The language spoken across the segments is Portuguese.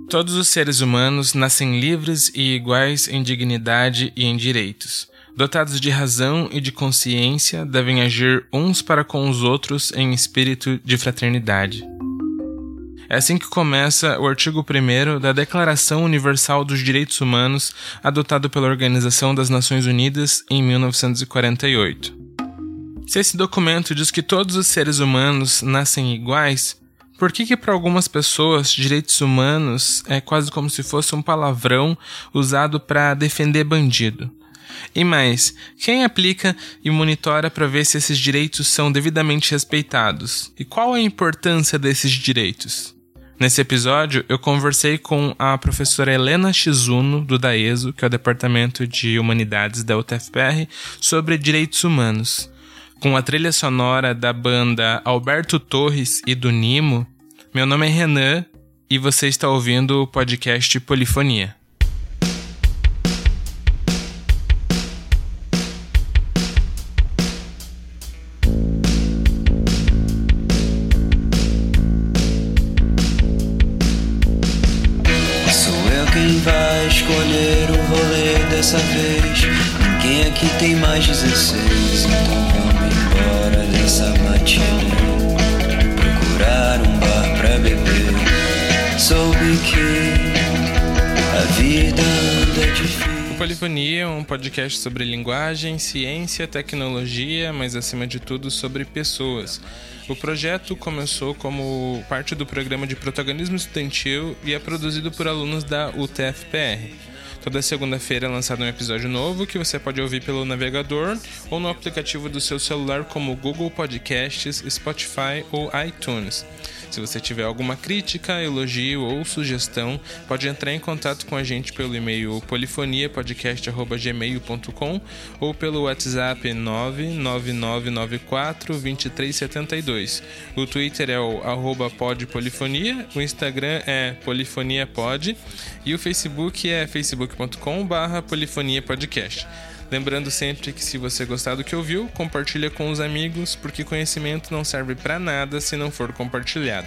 Todos os seres humanos nascem livres e iguais em dignidade e em direitos. Dotados de razão e de consciência, devem agir uns para com os outros em espírito de fraternidade. É assim que começa o artigo 1º da Declaração Universal dos Direitos Humanos, adotado pela Organização das Nações Unidas em 1948. Se esse documento diz que todos os seres humanos nascem iguais, por que para algumas pessoas direitos humanos é quase como se fosse um palavrão usado para defender bandido? E mais, quem aplica e monitora para ver se esses direitos são devidamente respeitados? E qual a importância desses direitos? Nesse episódio, eu conversei com a professora Helena Shizuno, do DAESO, que é o Departamento de Humanidades da UTFPR, sobre direitos humanos. Com a trilha sonora da banda Alberto Torres e do Nimo, meu nome é Renan e você está ouvindo o podcast Polifonia. Sou eu quem vai escolher o rolê dessa vez. Ninguém aqui tem mais 16, então vamos embora dessa matinê. Procurar um bar pra beber. Soube que a vida anda difícil. O Polifonia é um podcast sobre linguagem, ciência, tecnologia, mas acima de tudo sobre pessoas. O projeto começou como parte do programa de protagonismo estudantil e é produzido por alunos da UTFPR. Toda segunda-feira é lançado um episódio novo que você pode ouvir pelo navegador ou no aplicativo do seu celular como Google Podcasts, Spotify ou iTunes. Se você tiver alguma crítica, elogio ou sugestão, pode entrar em contato com a gente pelo e-mail polifoniapodcast@gmail.com ou pelo WhatsApp 999942372. O Twitter é o @podpolifonia, o Instagram é polifoniapod e o Facebook é facebook.com/polifoniapodcast. Lembrando sempre que se você gostar do que ouviu, compartilha com os amigos, porque conhecimento não serve para nada se não for compartilhado.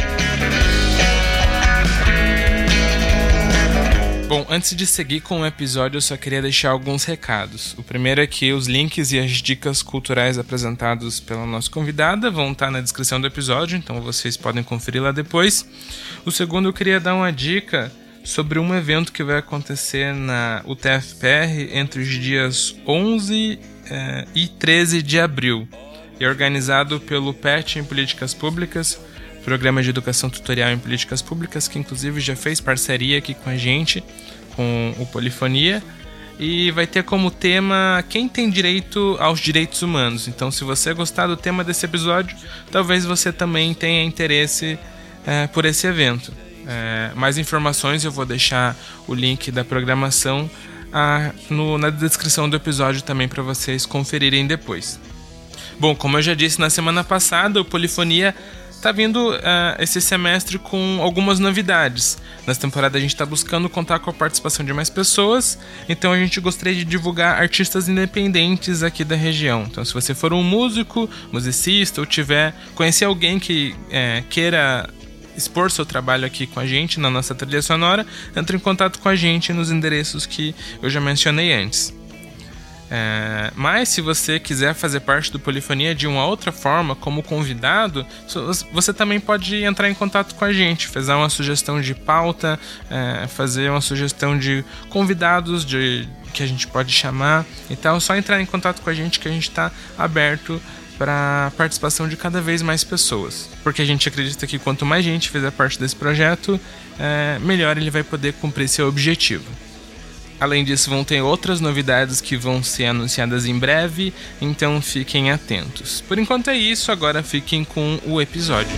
Bom, antes de seguir com o episódio, eu só queria deixar alguns recados. O primeiro é que os links e as dicas culturais apresentados pela nossa convidada vão estar na descrição do episódio, então vocês podem conferir lá depois. O segundo, eu queria dar uma dica sobre um evento que vai acontecer na UTFPR entre os dias 11 e 13 de abril. É organizado pelo PET em Políticas Públicas, Programa de Educação Tutorial em Políticas Públicas, que inclusive já fez parceria aqui com a gente, com o Polifonia, e vai ter como tema quem tem direito aos direitos humanos. Então, se você gostar do tema desse episódio, talvez você também tenha interesse por esse evento. Mais informações eu vou deixar o link da programação na descrição do episódio também para vocês conferirem depois. Bom, como eu já disse na semana passada, o Polifonia está vindo esse semestre com algumas novidades. Nessa temporada a gente está buscando contar com a participação de mais pessoas, então a gente gostaria de divulgar artistas independentes aqui da região. Então, se você for um músico, musicista ou conhecer alguém que queira expor seu trabalho aqui com a gente na nossa trilha sonora, entre em contato com a gente nos endereços que eu já mencionei antes. Mas se você quiser fazer parte do Polifonia de uma outra forma, como convidado, você também pode entrar em contato com a gente, fazer uma sugestão de pauta, fazer uma sugestão de convidados que a gente pode chamar e tal. É só entrar em contato com a gente que a gente está aberto para a participação de cada vez mais pessoas, porque a gente acredita que quanto mais gente fizer parte desse projeto, melhor ele vai poder cumprir seu objetivo. Além disso, vão ter outras novidades que vão ser anunciadas em breve, então fiquem atentos. Por enquanto é isso, agora fiquem com o episódio.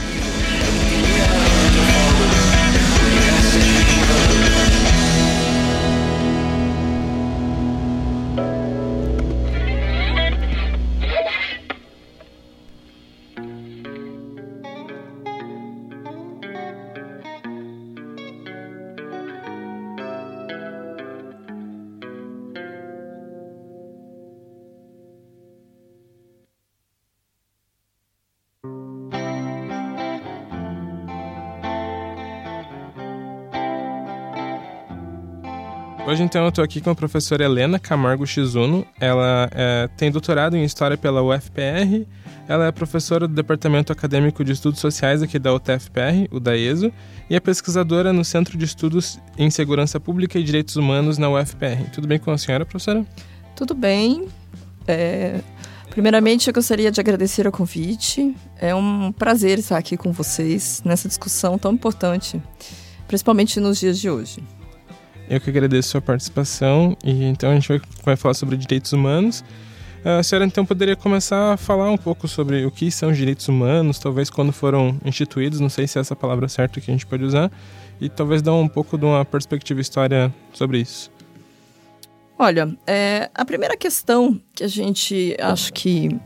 Hoje, então, eu estou aqui com a professora Helena Camargo Shizuno. Ela tem doutorado em História pela UFPR. Ela é professora do Departamento Acadêmico de Estudos Sociais aqui da UTFPR, o DAESO, e é pesquisadora no Centro de Estudos em Segurança Pública e Direitos Humanos na UFPR. Tudo bem com a senhora, professora? Tudo bem. Primeiramente, eu gostaria de agradecer o convite. É um prazer estar aqui com vocês nessa discussão tão importante, principalmente nos dias de hoje. Eu que agradeço a sua participação e então a gente vai falar sobre direitos humanos. A senhora então poderia começar a falar um pouco sobre o que são os direitos humanos, talvez quando foram instituídos, não sei se é essa palavra certa que a gente pode usar, e talvez dar um pouco de uma perspectiva histórica sobre isso. Olha, a primeira questão que a gente acho que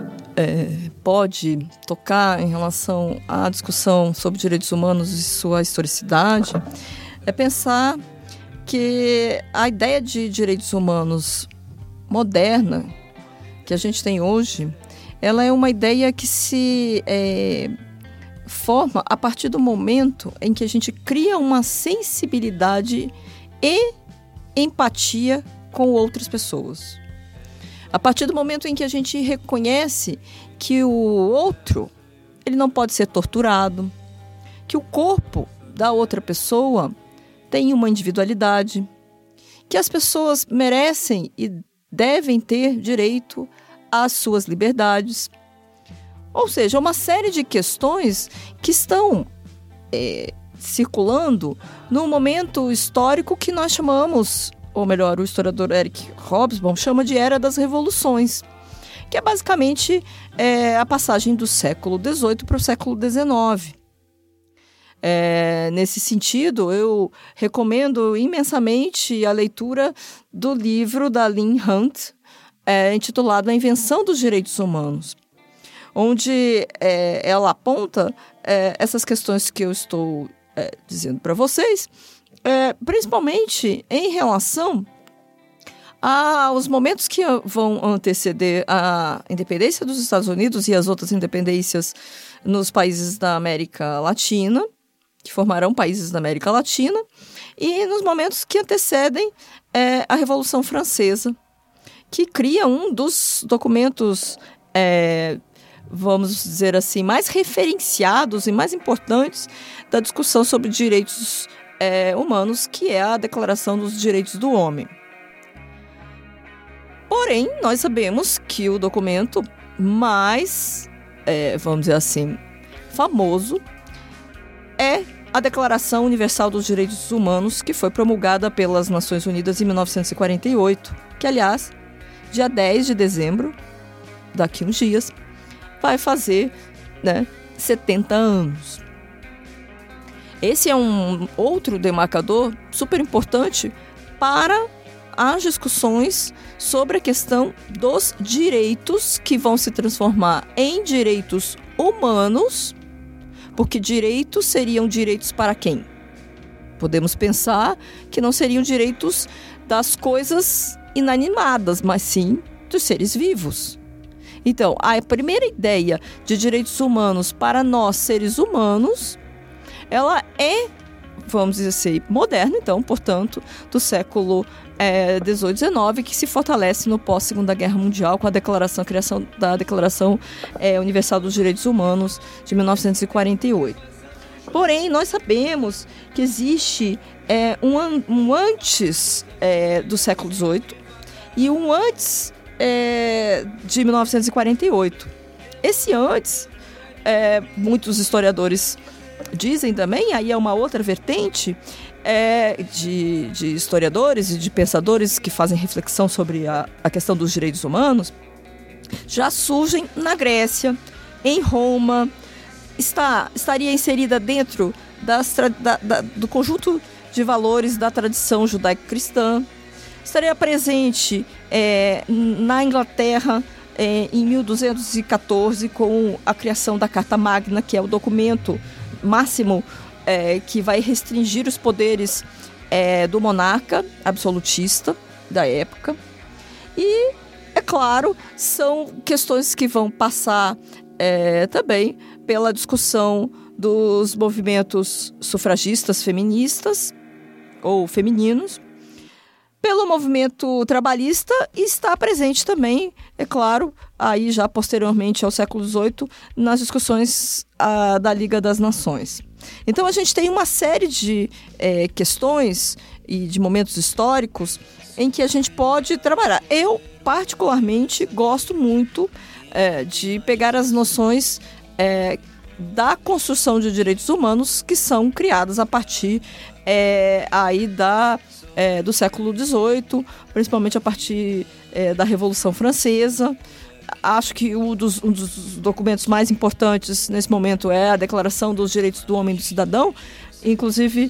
pode tocar em relação à discussão sobre direitos humanos e sua historicidade é pensar que a ideia de direitos humanos moderna que a gente tem hoje, ela é uma ideia que se forma a partir do momento em que a gente cria uma sensibilidade e empatia com outras pessoas. A partir do momento em que a gente reconhece que o outro, ele não pode ser torturado, que o corpo da outra pessoa tem uma individualidade, que as pessoas merecem e devem ter direito às suas liberdades. Ou seja, uma série de questões que estão circulando num momento histórico que nós chamamos, ou melhor, o historiador Eric Hobsbawm chama de Era das Revoluções, que é basicamente a passagem do século XVIII para o século XIX. Nesse sentido, eu recomendo imensamente a leitura do livro da Lynn Hunt, intitulado A Invenção dos Direitos Humanos, onde ela aponta essas questões que eu estou dizendo para vocês, principalmente em relação aos momentos que vão anteceder a independência dos Estados Unidos e as outras independências nos países da América Latina, que formarão países da América Latina, e nos momentos que antecedem a Revolução Francesa, que cria um dos documentos, vamos dizer assim, mais referenciados e mais importantes da discussão sobre direitos humanos, que é a Declaração dos Direitos do Homem. Porém, nós sabemos que o documento mais, vamos dizer assim, famoso é a Declaração Universal dos Direitos Humanos, que foi promulgada pelas Nações Unidas em 1948, que, aliás, dia 10 de dezembro, daqui uns dias, vai fazer 70 anos. Esse é um outro demarcador super importante para as discussões sobre a questão dos direitos que vão se transformar em direitos humanos, porque direitos seriam direitos para quem? Podemos pensar que não seriam direitos das coisas inanimadas, mas sim dos seres vivos. Então, a primeira ideia de direitos humanos para nós, seres humanos, ela vamos dizer assim, moderna, então, portanto, do século XVIII, XIX, que se fortalece no pós-Segunda Guerra Mundial com a criação da Declaração Universal dos Direitos Humanos de 1948. Porém, nós sabemos que existe um antes do século XVIII e um antes de 1948. Esse antes, muitos historiadores dizem também, aí é uma outra vertente de historiadores e de pensadores que fazem reflexão sobre a questão dos direitos humanos, já surgem na Grécia, em Roma, estaria inserida dentro do conjunto de valores da tradição judaico-cristã, estaria presente na Inglaterra em 1214 com a criação da Carta Magna, que é o documento máximo que vai restringir os poderes do monarca absolutista da época. E, é claro, são questões que vão passar também pela discussão dos movimentos sufragistas feministas ou femininos, pelo movimento trabalhista e está presente também, é claro, aí já posteriormente ao século XVIII, nas discussões da Liga das Nações. Então a gente tem uma série de questões e de momentos históricos em que a gente pode trabalhar. Eu, particularmente, gosto muito de pegar as noções da construção de direitos humanos que são criadas a partir aí do século XVIII, principalmente a partir da Revolução Francesa. Acho que um dos documentos mais importantes nesse momento é a Declaração dos Direitos do Homem e do Cidadão. Inclusive,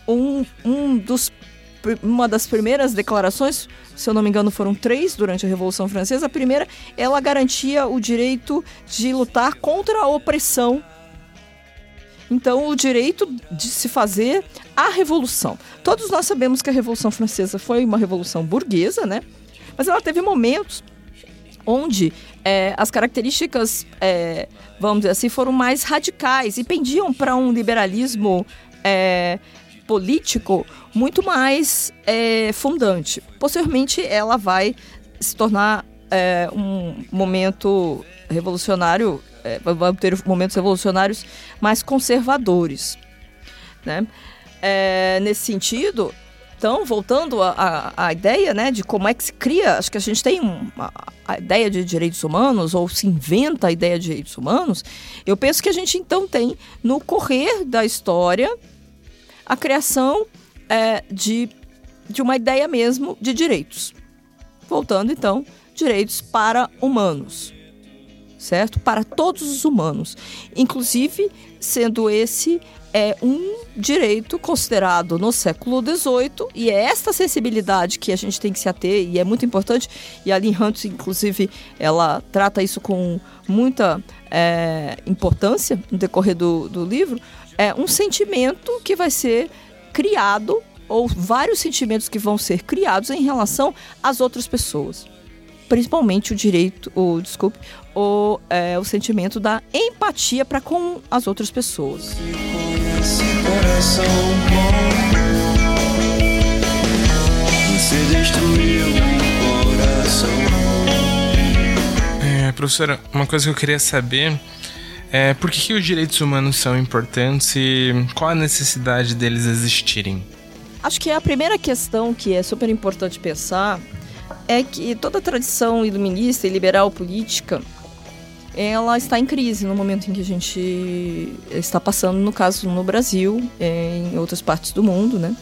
uma das primeiras declarações, se eu não me engano, foram 3 durante a Revolução Francesa. A primeira, ela garantia o direito de lutar contra a opressão. Então, o direito de se fazer a revolução. Todos nós sabemos que a Revolução Francesa foi uma revolução burguesa, né? Mas ela teve momentos onde as características, vamos dizer assim, foram mais radicais e pendiam para um liberalismo político muito mais fundante. Posteriormente, ela vai se tornar um momento revolucionário, vai ter momentos revolucionários mais conservadores, né? Nesse sentido, então, voltando à ideia, né, de como é que se cria, acho que a gente tem a ideia de direitos humanos, ou se inventa a ideia de direitos humanos, eu penso que a gente então tem, no correr da história, a criação de uma ideia mesmo de direitos. Voltando, então, direitos para humanos, certo? Para todos os humanos, inclusive sendo esse um direito considerado no século XVIII, e é esta sensibilidade que a gente tem que se ater, e é muito importante, e a Lynn Hunt, inclusive, ela trata isso com muita importância no decorrer do livro, um sentimento que vai ser criado, ou vários sentimentos que vão ser criados em relação às outras pessoas. Principalmente o sentimento da empatia para com as outras pessoas. Esse coração bom, você destruiu o coração. Professora, uma coisa que eu queria saber é por que os direitos humanos são importantes e qual a necessidade deles existirem? Acho que a primeira questão que é super importante pensar é que toda a tradição iluminista e liberal política, ela está em crise no momento em que a gente está passando, no caso no Brasil, em outras partes do mundo, né?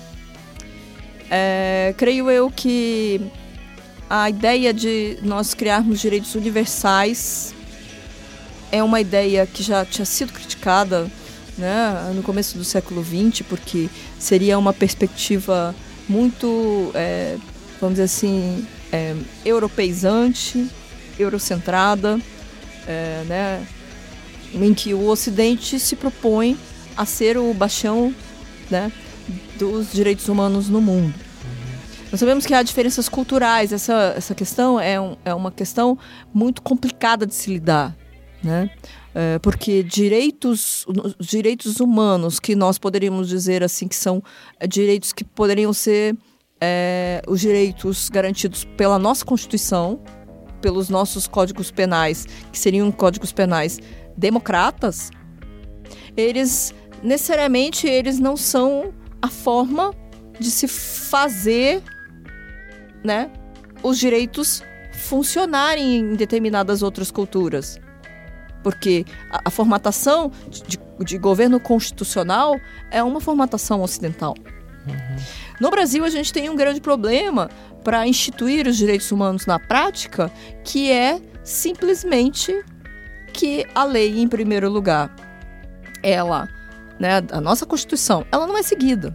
Creio eu que a ideia de nós criarmos direitos universais é uma ideia que já tinha sido criticada, né, no começo do século XX, porque seria uma perspectiva muito, vamos dizer assim, europeizante, eurocentrada, né, em que o Ocidente se propõe a ser o bastião, né, dos direitos humanos no mundo. Nós sabemos que há diferenças culturais, essa questão é uma questão muito complicada de se lidar, né? Porque direitos humanos, que nós poderíamos dizer assim que são direitos que poderiam ser os direitos garantidos pela nossa Constituição, pelos nossos códigos penais, que seriam códigos penais democratas, eles necessariamente não são a forma de se fazer, né, os direitos funcionarem em determinadas outras culturas. Porque a formatação de governo constitucional é uma formatação ocidental. Uhum. No Brasil, a gente tem um grande problema para instituir os direitos humanos na prática, que é simplesmente que a lei, em primeiro lugar, ela, né, a nossa Constituição, ela não é seguida.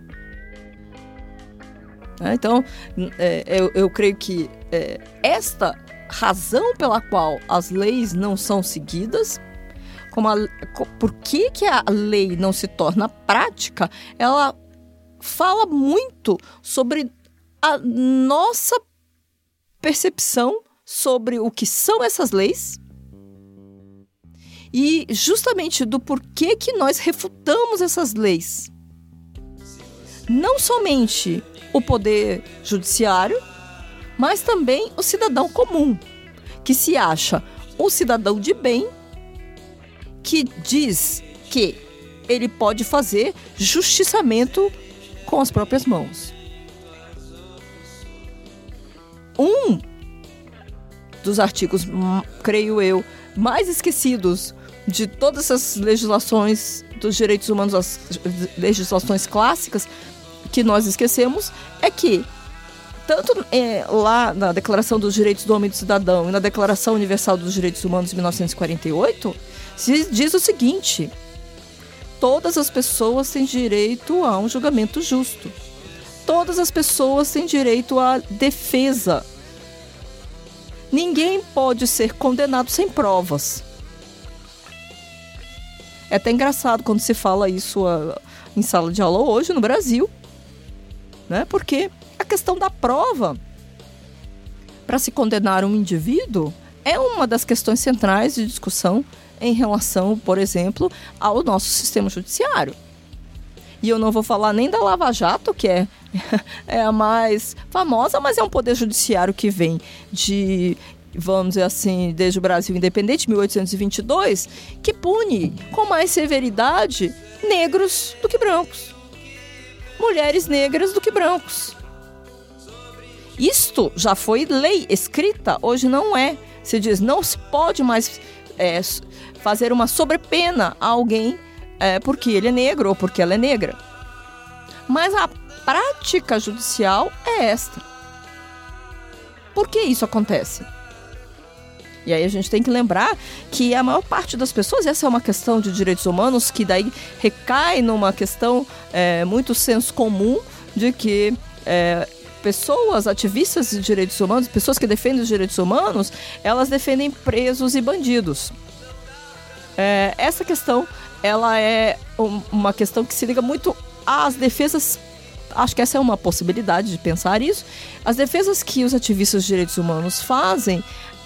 Então, eu creio que esta razão pela qual as leis não são seguidas, por que a lei não se torna prática, ela fala muito sobre a nossa percepção sobre o que são essas leis e justamente do porquê que nós refutamos essas leis. Não somente o poder judiciário, mas também o cidadão comum, que se acha um cidadão de bem, que diz que ele pode fazer justiçamento com as próprias mãos. Um dos artigos, creio eu, mais esquecidos de todas essas legislações dos direitos humanos, as legislações clássicas que nós esquecemos, é que tanto lá na Declaração dos Direitos do Homem e do Cidadão e na Declaração Universal dos Direitos Humanos de 1948, se diz o seguinte: todas as pessoas têm direito a um julgamento justo. Todas as pessoas têm direito à defesa. Ninguém pode ser condenado sem provas. É até engraçado quando se fala isso em sala de aula hoje no Brasil, né? Porque a questão da prova para se condenar um indivíduo é uma das questões centrais de discussão em relação, por exemplo, ao nosso sistema judiciário. E eu não vou falar nem da Lava Jato, que é a mais famosa, mas é um poder judiciário que vem de, vamos dizer assim, desde o Brasil independente, 1822, que pune com mais severidade negros do que brancos, mulheres negras do que brancos. Isto já foi lei escrita, hoje não é. Se diz, não se pode mais fazer uma sobrepena a alguém porque ele é negro ou porque ela é negra. Mas a prática judicial é esta. Por que isso acontece? E aí a gente tem que lembrar que a maior parte das pessoas, essa é uma questão de direitos humanos, que daí recai numa questão muito senso comum de que pessoas ativistas de direitos humanos, pessoas que defendem os direitos humanos, elas defendem presos e bandidos. Essa questão, ela é uma questão que se liga muito às defesas. Acho que essa é uma possibilidade de pensar isso. As defesas que os ativistas de direitos humanos fazem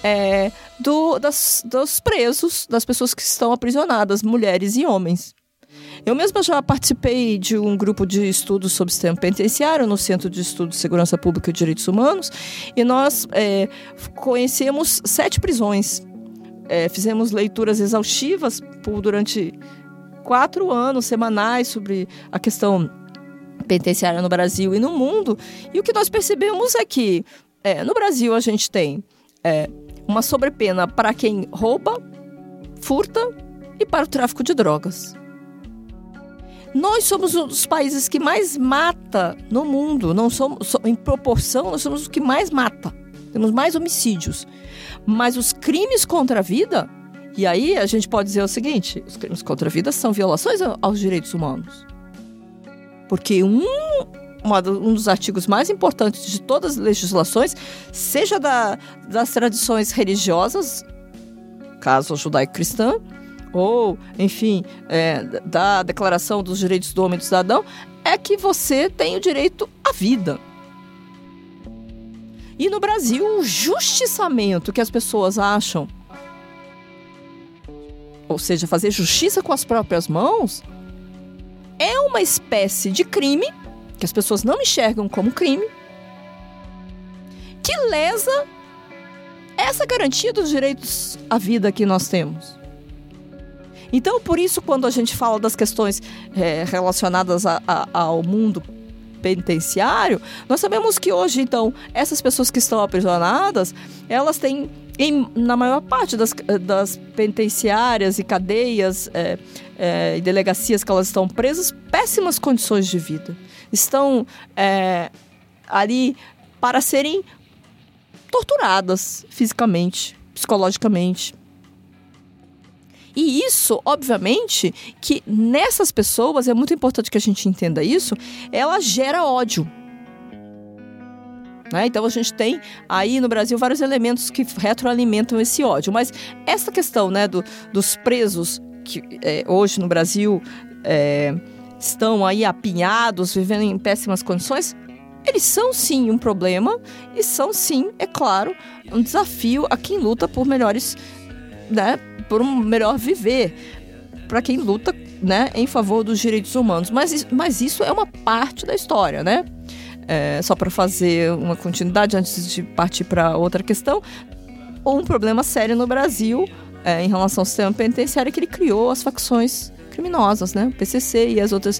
dos presos, das pessoas que estão aprisionadas, mulheres e homens. Eu mesma já participei de um grupo de estudos sobre sistema penitenciário no Centro de Estudos de Segurança Pública e Direitos Humanos, e nós conhecemos 7 prisões. Fizemos leituras exaustivas durante 4 anos semanais sobre a questão penitenciária no Brasil e no mundo, e o que nós percebemos é que no Brasil a gente tem uma sobrepena para quem rouba, furta e para o tráfico de drogas. Nós somos um dos países que mais mata no mundo. Não somos, em proporção, nós somos o que mais mata. Temos mais homicídios. Mas os crimes contra a vida, e aí a gente pode dizer o seguinte: os crimes contra a vida são violações aos direitos humanos. Porque um dos artigos mais importantes de todas as legislações, seja das tradições religiosas, caso judaico-cristã, ou, enfim, da Declaração dos Direitos do Homem e do Cidadão, é que você tem o direito à vida. E no Brasil, o justiçamento que as pessoas acham, ou seja, fazer justiça com as próprias mãos, é uma espécie de crime, que as pessoas não enxergam como crime, que lesa essa garantia dos direitos à vida que nós temos. Então, por isso, quando a gente fala das questões relacionadas ao mundo penitenciário, nós sabemos que hoje, então, essas pessoas que estão aprisionadas, elas têm, na maior parte das penitenciárias e cadeias e delegacias que elas estão presas, péssimas condições de vida. Estão ali para serem torturadas fisicamente, psicologicamente. E isso, obviamente, que nessas pessoas, é muito importante que a gente entenda isso, ela gera ódio. Então a gente tem aí no Brasil vários elementos que retroalimentam esse ódio. Mas essa questão, dos presos que hoje no Brasil estão aí apinhados, vivendo em péssimas condições, eles são sim um problema e são sim, é claro, um desafio a quem luta por melhores, por um melhor viver, para quem luta, em favor dos direitos humanos. Mas isso é uma parte da história, só para fazer uma continuidade antes de partir para outra questão, um problema sério no Brasil em relação ao sistema penitenciário é que ele criou as facções criminosas, né? O PCC e as outras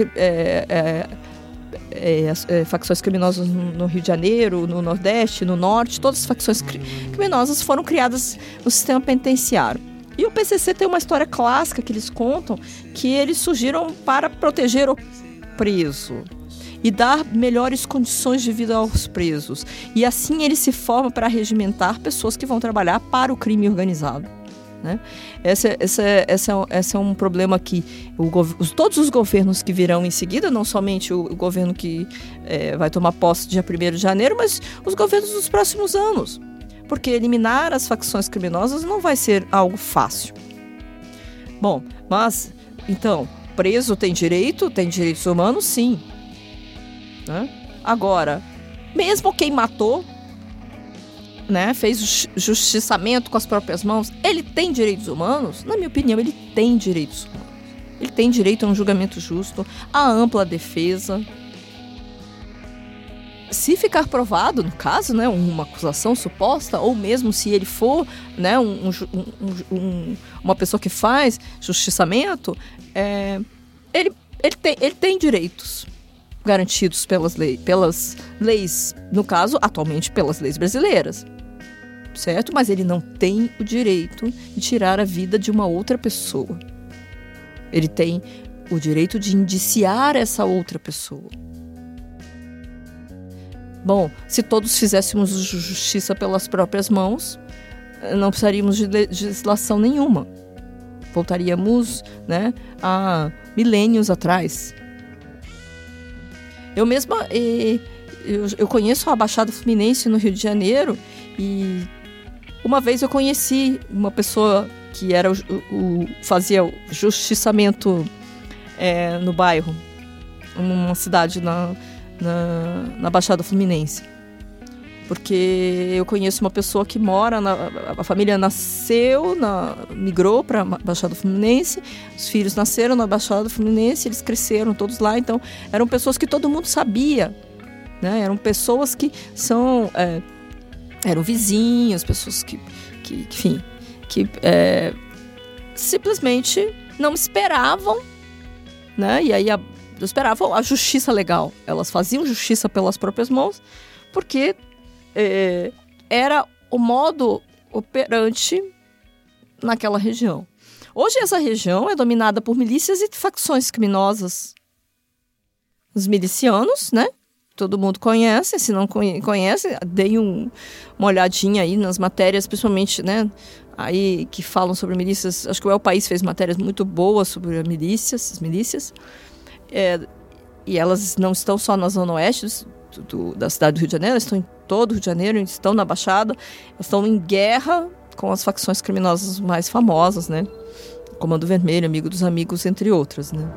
facções criminosas no Rio de Janeiro, no Nordeste, no Norte. Todas as facções criminosas foram criadas no sistema penitenciário. E o PCC tem uma história clássica que eles contam, que eles surgiram para proteger o preso e dar melhores condições de vida aos presos. E assim ele se forma para regimentar pessoas que vão trabalhar para o crime organizado, né? Esse é um problema que todos os governos que virão em seguida, não somente o governo que vai tomar posse dia 1º de janeiro, mas os governos dos próximos anos. Porque eliminar as facções criminosas não vai ser algo fácil. Bom, mas, então, preso tem direitos humanos, sim. Né? Agora, mesmo quem matou, né, fez justiçamento com as próprias mãos, ele tem direitos humanos? Na minha opinião, ele tem direitos humanos. Ele tem direito a um julgamento justo, a ampla defesa. Se ficar provado, no caso, né, uma acusação suposta, ou mesmo se ele for, né, uma pessoa que faz justiçamento, ele tem direitos garantidos pelas leis, no caso, atualmente pelas leis brasileiras, certo? Mas ele não tem o direito de tirar a vida de uma outra pessoa. Ele tem o direito de indiciar essa outra pessoa. Bom, se todos fizéssemos justiça pelas próprias mãos, não precisaríamos de legislação nenhuma. Voltaríamos, né, a milênios atrás. Eu mesma, eu conheço a Baixada Fluminense no Rio de Janeiro e uma vez eu conheci uma pessoa que fazia o justiçamento no bairro, numa cidade na Baixada Fluminense. Porque eu conheço uma pessoa que mora, a família migrou para a Baixada Fluminense, os filhos nasceram na Baixada Fluminense, eles cresceram todos lá, então eram pessoas que todo mundo sabia, né? Eram pessoas que eram vizinhos, pessoas que simplesmente não esperavam, né? E aí esperavam a justiça legal. Elas faziam justiça pelas próprias mãos, porque era o modo operante naquela região. Hoje essa região é dominada por milícias e facções criminosas. Os milicianos, né? Todo mundo conhece. Se não conhece, deem uma olhadinha aí nas matérias, principalmente, né, aí que falam sobre milícias. Acho que o El País fez matérias muito boas sobre as milícias. E elas não estão só na zona oeste da cidade do Rio de Janeiro, elas estão em todo o Rio de Janeiro, estão na Baixada, elas estão em guerra com as facções criminosas mais famosas, né? Comando Vermelho, Amigo dos Amigos, entre outras, né?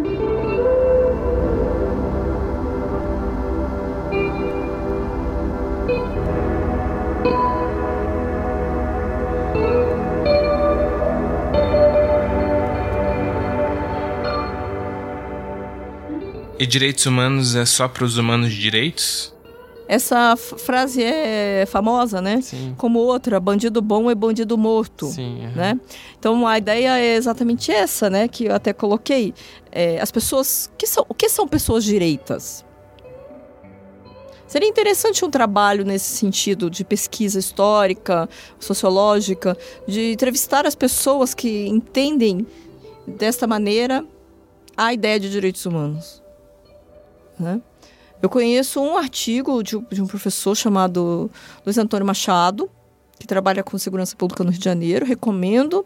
E direitos humanos é só para os humanos de direitos? Essa frase é famosa, né? Sim. Como outra, bandido bom é bandido morto. Sim, uhum. Né? Então a ideia é exatamente essa, né? Que eu até coloquei. As pessoas... O que são pessoas direitas? Seria interessante um trabalho nesse sentido de pesquisa histórica, sociológica, de entrevistar as pessoas que entendem desta maneira a ideia de direitos humanos. Né? Eu conheço um artigo de um professor chamado Luiz Antônio Machado, que trabalha com segurança pública no Rio de Janeiro. Recomendo.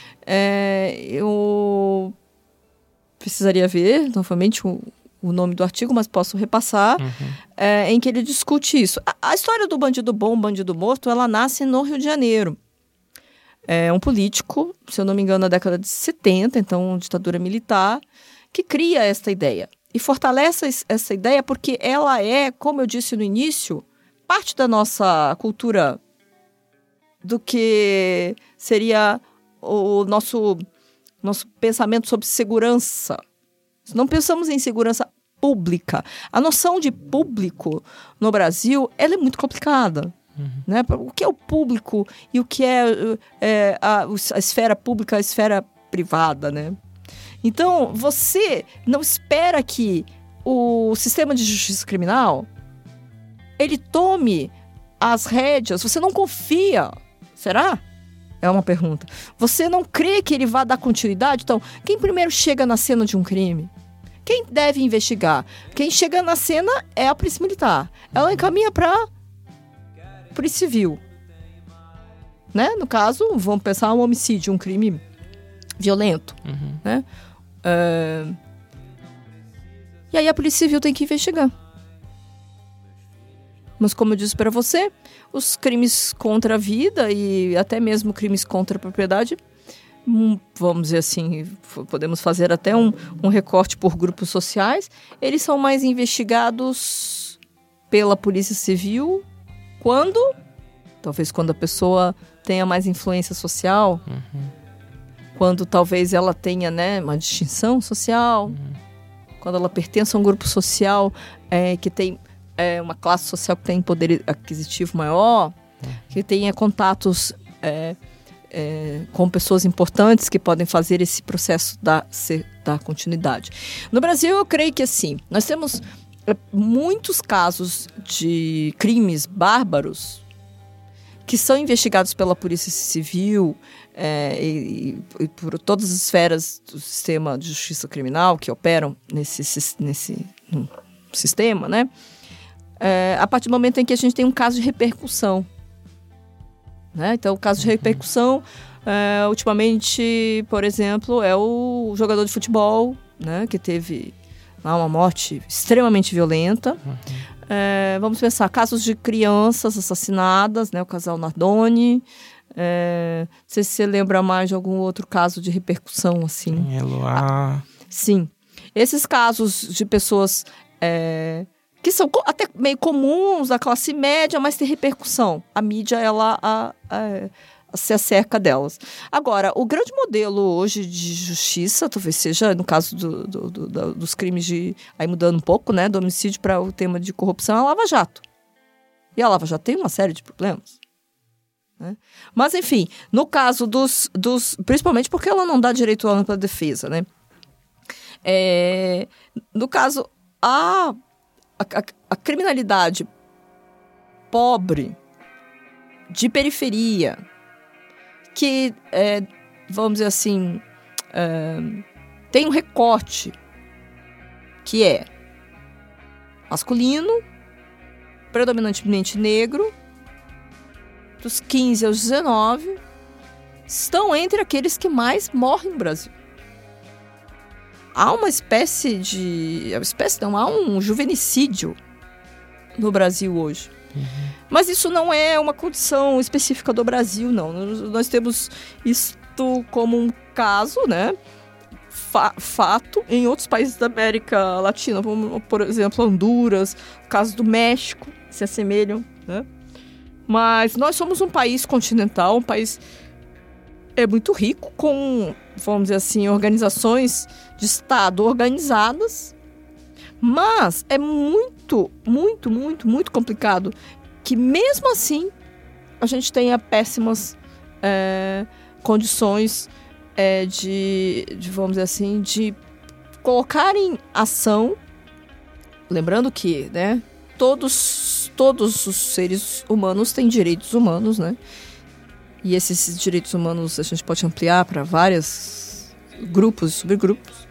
Eu precisaria ver novamente o nome do artigo, mas posso repassar, em que ele discute isso. A história do bandido bom, bandido morto, ela nasce no Rio de Janeiro. É um político, se eu não me engano, na década de 70, então ditadura militar, que cria esta ideia. E fortalece essa ideia porque ela é, como eu disse no início, parte da nossa cultura, do que seria o nosso pensamento sobre segurança. Não pensamos em segurança pública. A noção de público no Brasil, ela é muito complicada. Né? O que é o público e o que é a esfera pública, a esfera privada, né? Então, você não espera que o sistema de justiça criminal ele tome as rédeas, você não confia. Será? É uma pergunta. Você não crê que ele vai dar continuidade? Então, quem primeiro chega na cena de um crime? Quem deve investigar? Quem chega na cena é a polícia militar. Ela encaminha para polícia civil. Né? No caso, vamos pensar um homicídio, um crime violento. Né? E aí a polícia civil tem que investigar. Mas como eu disse para você, os crimes contra a vida e até mesmo crimes contra a propriedade, vamos dizer assim, podemos fazer até um recorte por grupos sociais, eles são mais investigados pela polícia civil talvez quando a pessoa tenha mais influência social, quando talvez ela tenha, né, uma distinção social, quando ela pertence a um grupo social que tem uma classe social que tem poder aquisitivo maior, que tenha contatos com pessoas importantes que podem fazer esse processo dar continuidade. No Brasil, eu creio que assim, nós temos muitos casos de crimes bárbaros que são investigados pela Polícia Civil e por todas as esferas do sistema de justiça criminal que operam nesse sistema, né? A partir do momento em que a gente tem um caso de repercussão. Né? Então, o caso de repercussão, ultimamente, por exemplo, é o jogador de futebol, né? Que teve uma morte extremamente violenta. Vamos pensar, casos de crianças assassinadas, né? O casal Nardoni. Não sei se você lembra mais de algum outro caso de repercussão, assim. Eloá. Sim. Esses casos de pessoas que são até meio comuns da classe média, mas tem repercussão. A mídia, ela se acerca delas. Agora, o grande modelo hoje de justiça, talvez seja, no caso dos crimes aí mudando um pouco, né, do homicídio para o tema de corrupção, é a Lava Jato. E a Lava Jato tem uma série de problemas. Né? Mas, enfim, no caso principalmente porque ela não dá direito à ampla defesa, né? No caso, a criminalidade pobre, de periferia, que, vamos dizer assim, tem um recorte que é masculino, predominantemente negro, dos 15 aos 19, estão entre aqueles que mais morrem no Brasil. Há uma há um juvenicídio no Brasil hoje. Mas isso não é uma condição específica do Brasil, não. Nós temos isto como um caso, né? Fato em outros países da América Latina, como, por exemplo, Honduras, o caso do México, se assemelham, né? Mas nós somos um país continental, um país muito rico, com, vamos dizer assim, organizações de Estado organizadas, mas é muito, muito, muito, muito complicado que mesmo assim a gente tenha péssimas condições de, vamos dizer assim, de colocar em ação, lembrando que, né, todos os seres humanos têm direitos humanos, né? E esses direitos humanos a gente pode ampliar para vários grupos e subgrupos.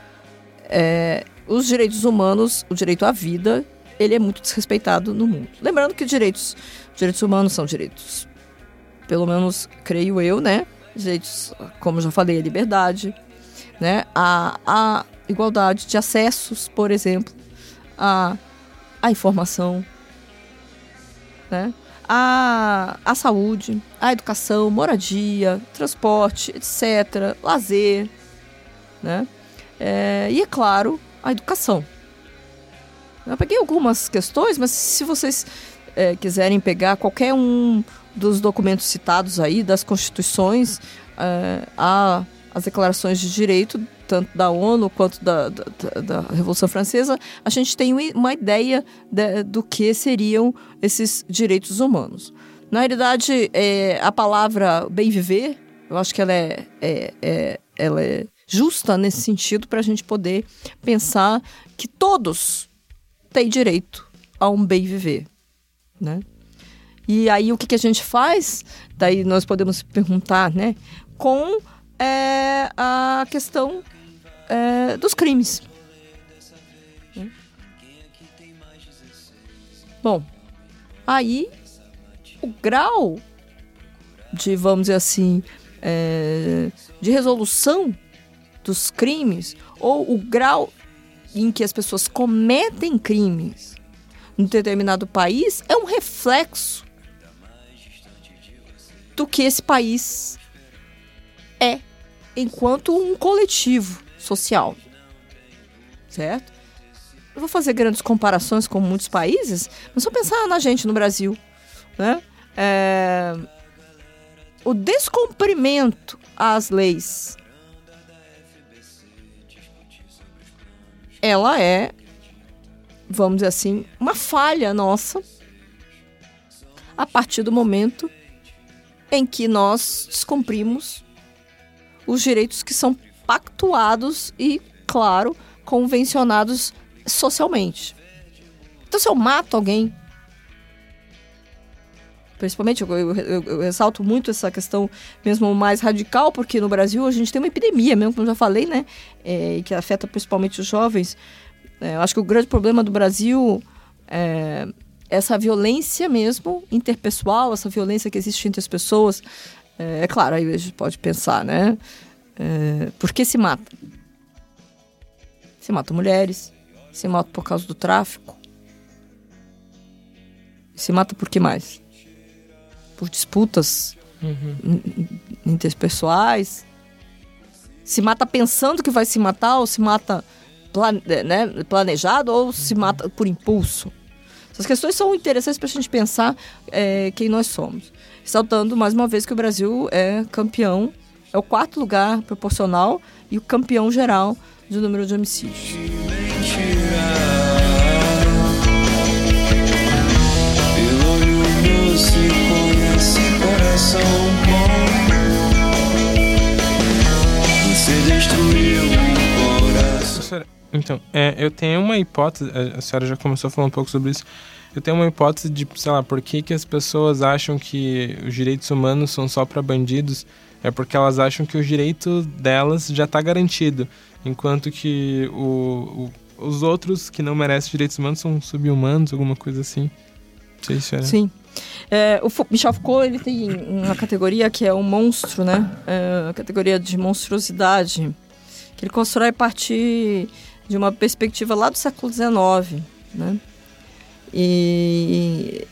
Os direitos humanos, o direito à vida, ele é muito desrespeitado no mundo. Lembrando que direitos humanos são direitos, pelo menos creio eu, né? Direitos, como eu já falei, a liberdade, né? A igualdade de acessos, por exemplo, a informação, né? A saúde, a educação, moradia, transporte, etc., lazer, né? E, é claro, a educação. Eu peguei algumas questões, mas se vocês quiserem pegar qualquer um dos documentos citados aí, das constituições, a as declarações de direito, tanto da ONU quanto da Revolução Francesa, a gente tem uma ideia do que seriam esses direitos humanos. Na realidade, a palavra bem viver, eu acho que ela é justa nesse sentido para a gente poder pensar que todos têm direito a um bem viver, né? E aí o que a gente faz? Daí nós podemos perguntar, né? Com a questão dos crimes. Bom, aí o grau de, vamos dizer assim, de resolução dos crimes, ou o grau em que as pessoas cometem crimes em determinado país, é um reflexo do que esse país é enquanto um coletivo social, certo? Eu vou fazer grandes comparações com muitos países, mas só pensar na gente no Brasil, né? O descumprimento às leis, ela é, vamos dizer assim, uma falha nossa a partir do momento em que nós descumprimos os direitos que são pactuados e, claro, convencionados socialmente. Então, se eu mato alguém, principalmente, eu ressalto muito essa questão mesmo mais radical, porque no Brasil a gente tem uma epidemia, mesmo como eu já falei, né? Que afeta principalmente os jovens. Eu acho que o grande problema do Brasil é essa violência mesmo interpessoal, essa violência que existe entre as pessoas. É claro, aí a gente pode pensar, né? Por que se mata? Se matam mulheres, se mata por causa do tráfico. Se mata por que mais? Por disputas interpessoais. Se mata pensando que vai se matar, ou se mata planejado, ou se mata por impulso. Essas questões são interessantes para a gente pensar quem nós somos. Ressaltando mais uma vez que o Brasil é campeão, é o 4º lugar proporcional e o campeão geral de número de homicídios. Então, eu tenho uma hipótese, a senhora já começou a falar um pouco sobre isso, eu tenho uma hipótese de, sei lá, por que as pessoas acham que os direitos humanos são só para bandidos, é porque elas acham que o direito delas já está garantido, enquanto que os outros que não merecem direitos humanos são sub-humanos, alguma coisa assim. Não sei se é. Sim. O Michel Foucault, ele tem uma categoria que é o monstro, né? A categoria de monstruosidade, que ele constrói a partir de uma perspectiva lá do século XIX, né? E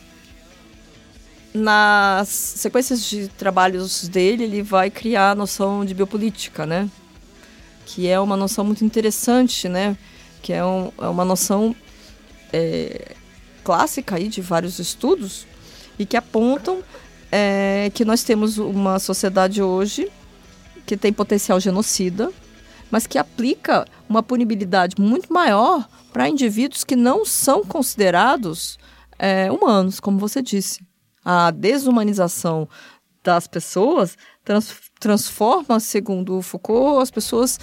nas sequências de trabalhos dele, ele vai criar a noção de biopolítica, né? Que é uma noção muito interessante, né? Que é uma noção clássica aí de vários estudos e que apontam que nós temos uma sociedade hoje que tem potencial genocida, mas que aplica uma punibilidade muito maior para indivíduos que não são considerados humanos, como você disse. A desumanização das pessoas transforma, segundo Foucault, as pessoas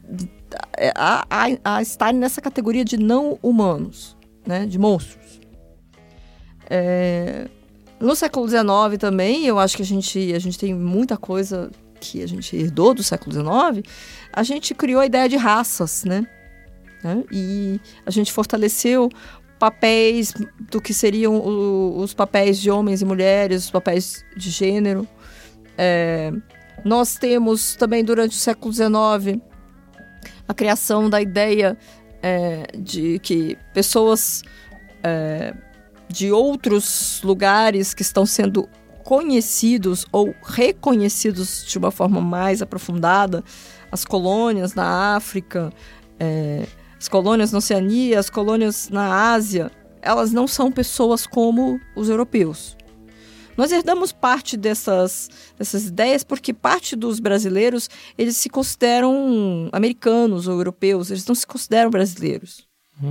a estarem nessa categoria de não humanos, né, de monstros. No século XIX também, eu acho que a gente tem muita coisa que a gente herdou do século XIX. A gente criou a ideia de raças, né? E a gente fortaleceu papéis do que seriam os papéis de homens e mulheres, os papéis de gênero. Nós temos também, durante o século XIX, a criação da ideia de que pessoas de outros lugares que estão sendo conhecidos ou reconhecidos de uma forma mais aprofundada, as colônias na África, as colônias na Oceania, as colônias na Ásia, elas não são pessoas como os europeus. Nós herdamos parte dessas ideias porque parte dos brasileiros, eles se consideram americanos ou europeus, eles não se consideram brasileiros.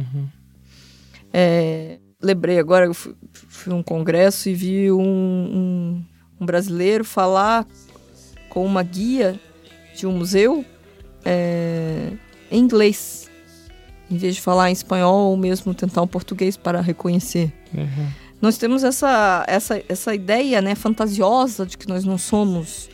Lembrei agora, eu fui a um congresso e vi um brasileiro falar com uma guia de um museu em inglês, em vez de falar em espanhol ou mesmo tentar um português para reconhecer. Nós temos essa ideia, né, fantasiosa de que nós não somos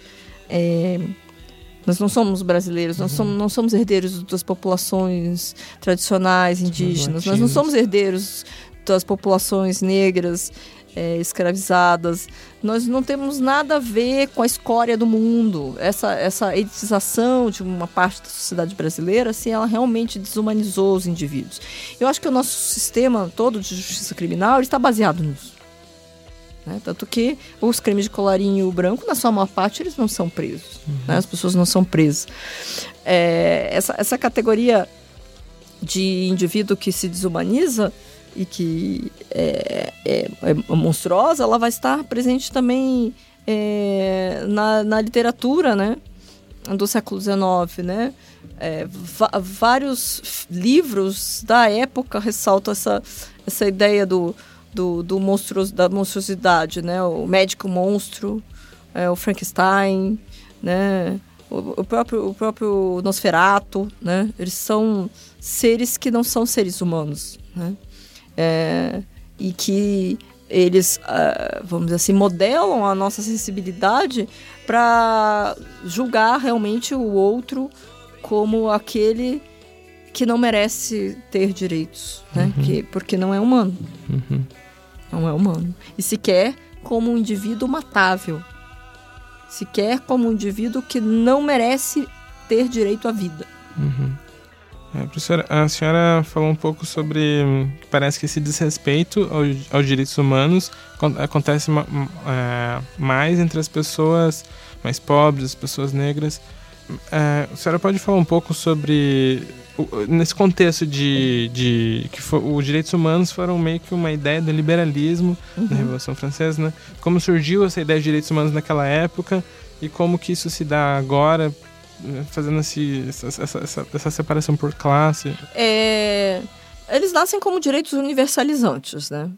brasileiros, nós não somos herdeiros das populações tradicionais indígenas, nós não somos herdeiros das populações negras escravizadas. Nós não temos nada a ver com a escória do mundo. Essa elitização de uma parte da sociedade brasileira, assim, ela realmente desumanizou os indivíduos. Eu acho que o nosso sistema todo de justiça criminal está baseado nisso. Né? Tanto que os crimes de colarinho branco, na sua maior parte, eles não são presos. Né? As pessoas não são presas. Essa categoria de indivíduo que se desumaniza e que é monstruosa, ela vai estar presente também na literatura, né, do século XIX, né? Vários livros da época ressaltam essa ideia da monstruosidade, né? O médico monstro, o Frankenstein, né? O próprio Nosferatu, né? Eles são seres que não são seres humanos, né? E que eles, vamos dizer assim, modelam a nossa sensibilidade para julgar realmente o outro como aquele que não merece ter direitos, né? Porque não é humano. Não é humano. E sequer como um indivíduo matável. Sequer como um indivíduo que não merece ter direito à vida. Professora, a senhora falou um pouco sobre que parece que esse desrespeito aos direitos humanos acontece mais entre as pessoas mais pobres, as pessoas negras. A senhora pode falar um pouco sobre, nesse contexto de que os direitos humanos foram meio que uma ideia do liberalismo na Revolução Francesa, né? Como surgiu essa ideia de direitos humanos naquela época e como que isso se dá agora, fazendo essa separação por classe? Eles nascem como direitos universalizantes, né?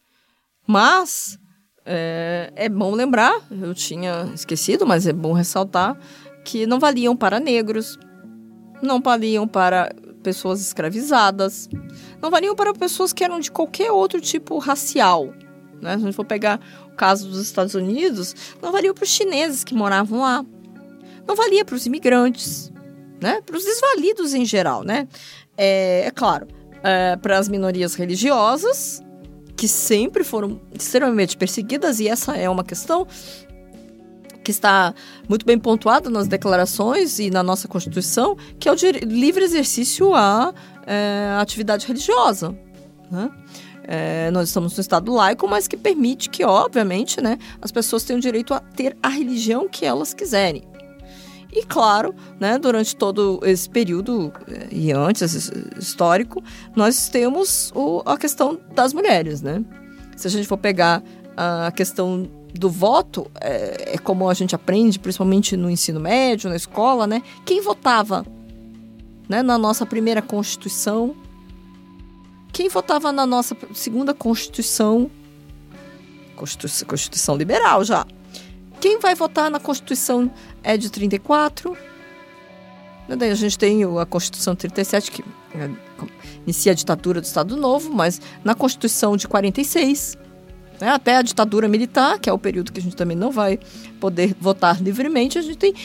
Mas é bom lembrar, eu tinha esquecido, mas é bom ressaltar, que não valiam para negros, não valiam para pessoas escravizadas, não valiam para pessoas que eram de qualquer outro tipo racial, né? Se a gente for pegar o caso dos Estados Unidos, não valiam para os chineses que moravam lá, não valia para os imigrantes, né? Para os desvalidos em geral, né? Claro, para as minorias religiosas, que sempre foram extremamente perseguidas, e essa é uma questão que está muito bem pontuada nas declarações e na nossa Constituição, que é o livre exercício à atividade religiosa, né? Nós estamos num Estado laico, mas que permite que, obviamente, né, as pessoas tenham direito a ter a religião que elas quiserem. E, claro, né, durante todo esse período e antes histórico, nós temos a questão das mulheres, né? Se a gente for pegar a questão do voto, como a gente aprende, principalmente no ensino médio, na escola, né? Quem votava, né, na nossa primeira Constituição? Quem votava na nossa segunda Constituição? Constituição liberal já. Quem vai votar na Constituição de 34? Daí a gente tem a Constituição de 37, que inicia a ditadura do Estado Novo, mas na Constituição de 46, né, até a ditadura militar, que é o período que a gente também não vai poder votar livremente, a gente tem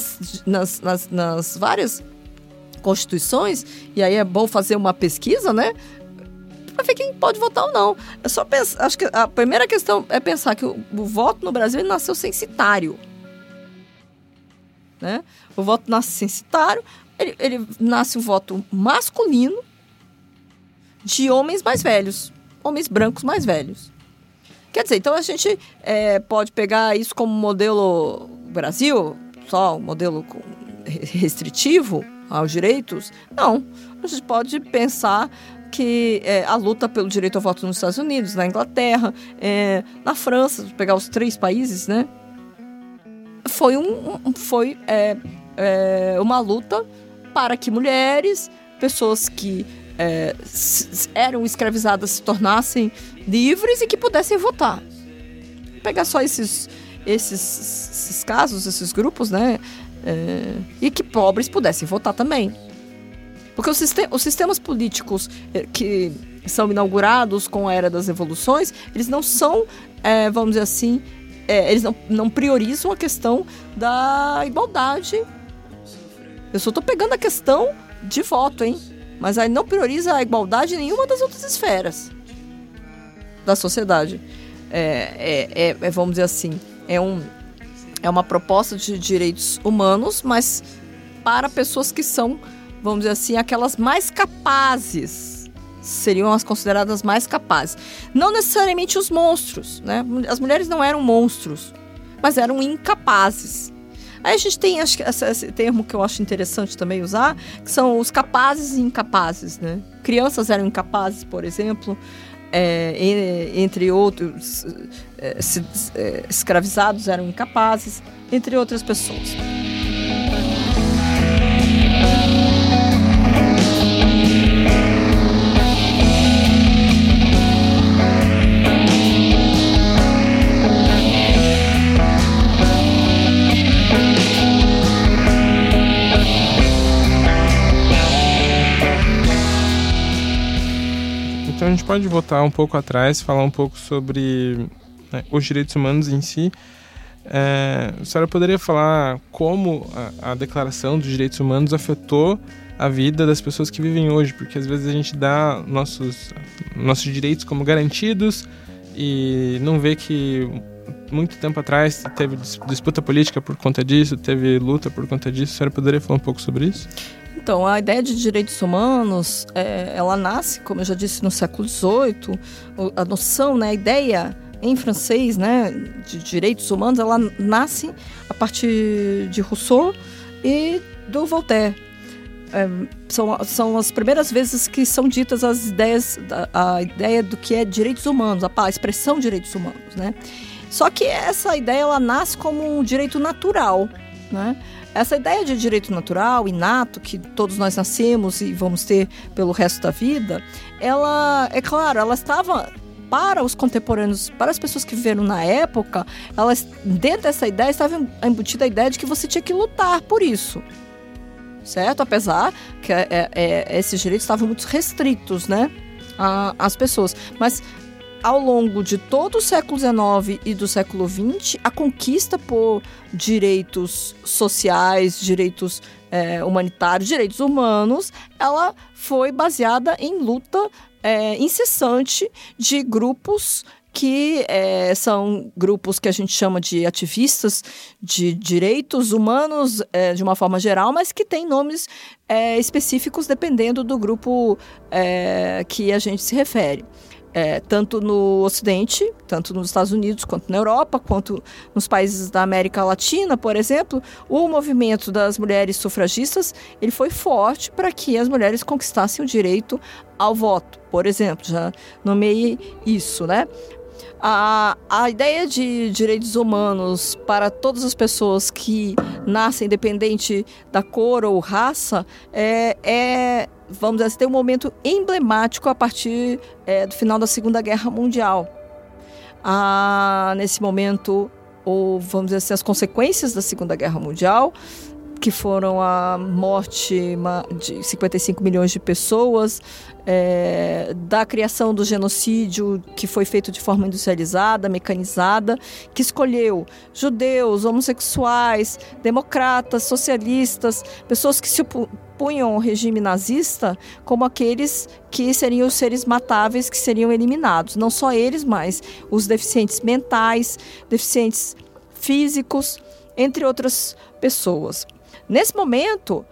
nas várias Constituições, e aí é bom fazer uma pesquisa, né, para ver quem pode votar ou não. É só pensar, acho que a primeira questão é pensar que o voto no Brasil ele nasceu censitário, né? O voto nasce censitário, ele nasce o voto masculino de homens mais velhos, homens brancos mais velhos. Quer dizer, então a gente pode pegar isso como modelo Brasil, só um modelo restritivo aos direitos? Não. A gente pode pensar que a luta pelo direito ao voto nos Estados Unidos, na Inglaterra, na França, pegar os 3 países, né? Foi uma luta para que mulheres, pessoas que eram escravizadas, se tornassem livres e que pudessem votar. Pegar só esses casos, esses grupos, né? E que pobres pudessem votar também. Porque os sistemas políticos que são inaugurados com a Era das Revoluções, eles não são, vamos dizer assim, eles não priorizam a questão da igualdade. Eu só estou pegando a questão de voto, hein? Mas aí não prioriza a igualdade em nenhuma das outras esferas da sociedade. Vamos dizer assim, é uma proposta de direitos humanos, mas para pessoas que são, vamos dizer assim, aquelas mais capazes, seriam as consideradas mais capazes. Não necessariamente os monstros, né? As mulheres não eram monstros, mas eram incapazes. Aí a gente tem esse termo que eu acho interessante também usar, que são os capazes e incapazes, né? Crianças eram incapazes, por exemplo, entre outros, escravizados eram incapazes, entre outras pessoas. Então a gente pode voltar um pouco atrás, falar um pouco sobre os direitos humanos em si. A senhora poderia falar como a Declaração dos Direitos Humanos afetou a vida das pessoas que vivem hoje? Porque às vezes a gente dá nossos direitos como garantidos e não vê que muito tempo atrás teve disputa política por conta disso, teve luta por conta disso. A senhora poderia falar um pouco sobre isso? Então, a ideia de direitos humanos, ela nasce, como eu já disse, no século XVIII. A noção, né, a ideia em francês, né, de direitos humanos, ela nasce a partir de Rousseau e do Voltaire. São as primeiras vezes que são ditas a ideia do que é direitos humanos, a expressão direitos humanos, né? Só que essa ideia, ela nasce como um direito natural, né? Essa ideia de direito natural, inato, que todos nós nascemos e vamos ter pelo resto da vida, ela, é claro, ela estava, para os contemporâneos, para as pessoas que viveram na época, dentro dessa ideia estava embutida a ideia de que você tinha que lutar por isso, certo? Apesar que esses direitos estavam muito restritos, né, às pessoas. Mas ao longo de todo o século XIX e do século XX, a conquista por direitos sociais, direitos humanitários, direitos humanos, ela foi baseada em luta incessante de grupos que são grupos que a gente chama de ativistas de direitos humanos de uma forma geral, mas que têm nomes específicos dependendo do grupo que a gente se refere. Tanto no Ocidente, tanto nos Estados Unidos, quanto na Europa, quanto nos países da América Latina, por exemplo, o movimento das mulheres sufragistas, ele foi forte para que as mulheres conquistassem o direito ao voto, por exemplo, já nomeei isso, né? A ideia de direitos humanos para todas as pessoas que nascem independente da cor ou raça vamos dizer assim, tem um momento emblemático a partir do final da Segunda Guerra Mundial. Nesse momento, vamos dizer assim, as consequências da Segunda Guerra Mundial, que foram a morte de 55 milhões de pessoas, da criação do genocídio que foi feito de forma industrializada, mecanizada, que escolheu judeus, homossexuais, democratas, socialistas, pessoas que se opunham ao regime nazista como aqueles que seriam os seres matáveis que seriam eliminados. Não só eles, mas os deficientes mentais, deficientes físicos, entre outras pessoas. Nesse momento,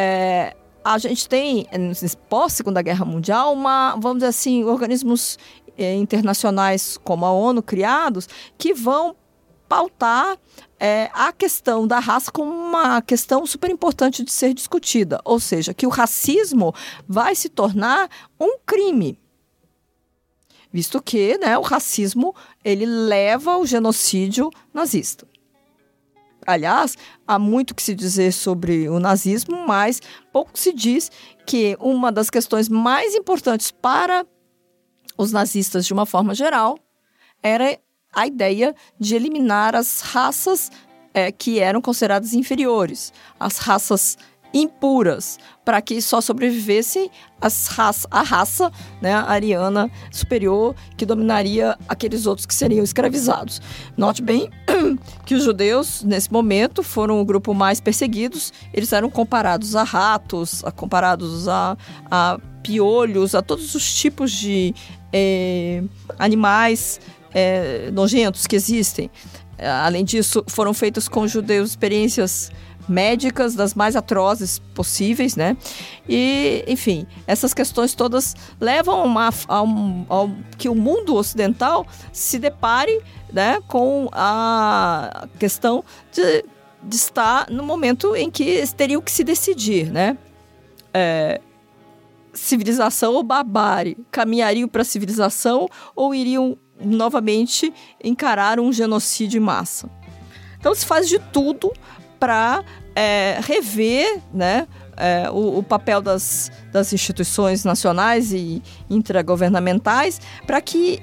a gente tem, pós-Segunda Guerra Mundial, vamos dizer assim, organismos internacionais como a ONU criados, que vão pautar a questão da raça como uma questão super importante de ser discutida. Ou seja, que o racismo vai se tornar um crime. Visto que, né, o racismo ele leva ao genocídio nazista. Aliás, há muito que se dizer sobre o nazismo, mas pouco se diz que uma das questões mais importantes para os nazistas, de uma forma geral, era a ideia de eliminar as raças que eram consideradas inferiores, as raças impuras, para que só sobrevivessem a raça, né, ariana superior, que dominaria aqueles outros que seriam escravizados. Note bem que os judeus, nesse momento, foram o grupo mais perseguidos. Eles eram comparados a ratos, comparados a piolhos, a todos os tipos de animais nojentos que existem. Além disso, foram feitas com os judeus experiências médicas das mais atrozes possíveis, né? E, enfim, essas questões todas levam ao que o mundo ocidental se depare, né, com a questão de estar no momento em que teriam que se decidir, né? Civilização ou barbárie? Caminhariam para a civilização ou iriam novamente encarar um genocídio em massa? Então se faz de tudo para rever, né, o papel das instituições nacionais e intragovernamentais para que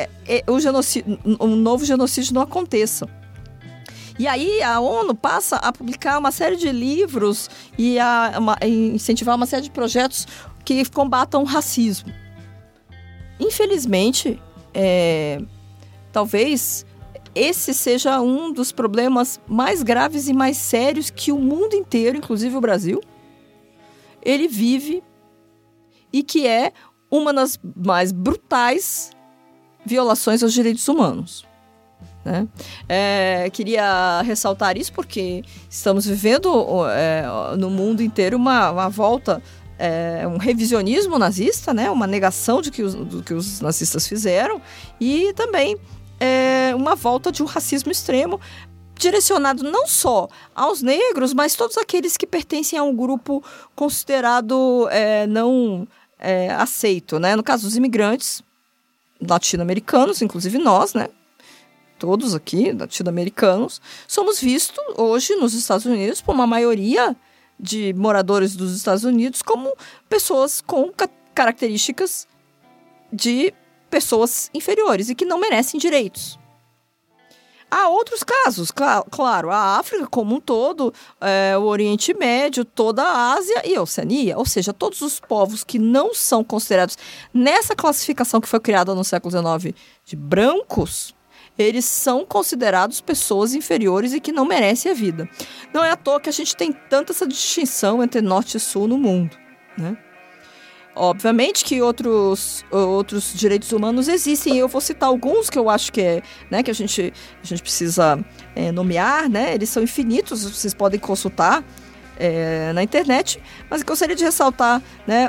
um novo genocídio não aconteça. E aí a ONU passa a publicar uma série de livros e a incentivar uma série de projetos que combatam o racismo. Infelizmente, talvez esse seja um dos problemas mais graves e mais sérios que o mundo inteiro, inclusive o Brasil, ele vive, e que é uma das mais brutais violações aos direitos humanos, né? Queria ressaltar isso porque estamos vivendo no mundo inteiro uma volta, um revisionismo nazista, né? Uma negação do que os nazistas fizeram, e também uma volta de um racismo extremo direcionado não só aos negros, mas todos aqueles que pertencem a um grupo considerado não aceito, né? No caso dos imigrantes latino-americanos, inclusive nós, né? Todos aqui, latino-americanos, somos vistos hoje nos Estados Unidos por uma maioria de moradores dos Estados Unidos como pessoas com características de pessoas inferiores e que não merecem direitos. Há outros casos, claro, a África como um todo, o Oriente Médio, toda a Ásia e a Oceania, ou seja, todos os povos que não são considerados nessa classificação que foi criada no século XIX de brancos, eles são considerados pessoas inferiores e que não merecem a vida. Não é à toa que a gente tem tanta essa distinção entre norte e sul no mundo, né? Obviamente que outros direitos humanos existem, e eu vou citar alguns que eu acho que né, que a gente precisa nomear, né? Eles são infinitos, vocês podem consultar na internet, mas eu gostaria de ressaltar, né,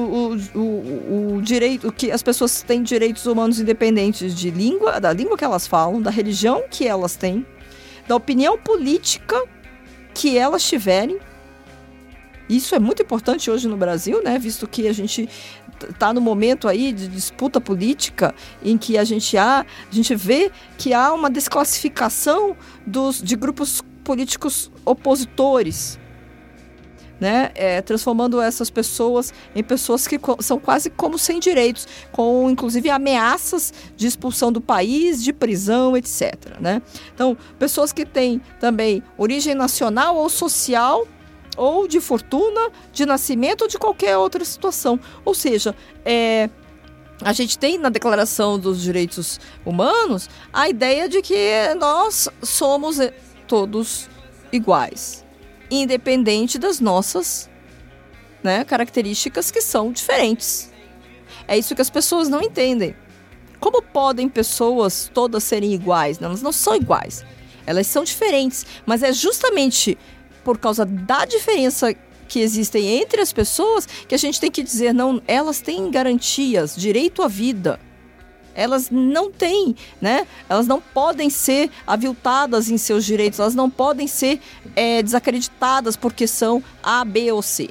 o direito que as pessoas têm direitos humanos independentes da língua que elas falam, da religião que elas têm, da opinião política que elas tiverem. Isso é muito importante hoje no Brasil, né? Visto que a gente está no momento aí de disputa política em que a gente vê que há uma desclassificação de grupos políticos opositores, né? Transformando essas pessoas em pessoas que são quase como sem direitos, com inclusive ameaças de expulsão do país, de prisão, etc., né? Então, pessoas que têm também origem nacional ou social, ou de fortuna, de nascimento ou de qualquer outra situação. Ou seja, a gente tem na Declaração dos Direitos Humanos a ideia de que nós somos todos iguais, independente das nossas, né, características que são diferentes. É isso que as pessoas não entendem. Como podem pessoas todas serem iguais? Elas não são iguais. Elas são diferentes, mas é justamente por causa da diferença que existem entre as pessoas que a gente tem que dizer, não, elas têm garantias, direito à vida, elas não têm, né? Elas não podem ser aviltadas em seus direitos, elas não podem ser desacreditadas porque são A, B ou C.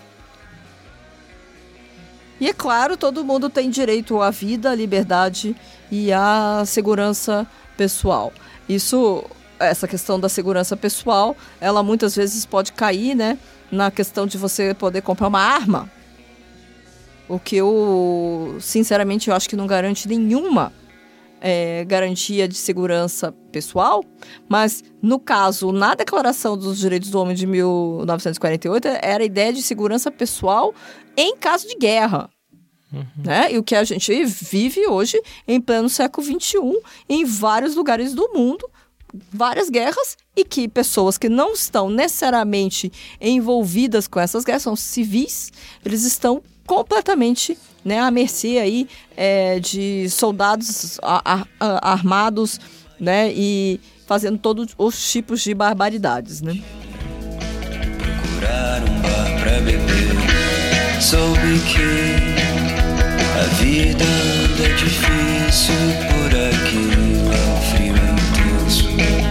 E é claro, todo mundo tem direito à vida, à liberdade e à segurança pessoal. Essa questão da segurança pessoal, ela muitas vezes pode cair, né, na questão de você poder comprar uma arma. O que sinceramente, eu acho que não garante nenhuma garantia de segurança pessoal. Mas, no caso, na Declaração dos Direitos do Homem de 1948, era a ideia de segurança pessoal em caso de guerra. Né? E o que a gente vive hoje, em pleno século XXI, em vários lugares do mundo, várias guerras, e que pessoas que não estão necessariamente envolvidas com essas guerras, são civis, eles estão completamente, né, à mercê aí, de soldados armados, né, e fazendo todos os tipos de barbaridades, né? Procurar um bar pra beber, soube que a vida anda difícil por aqui, o frio intenso,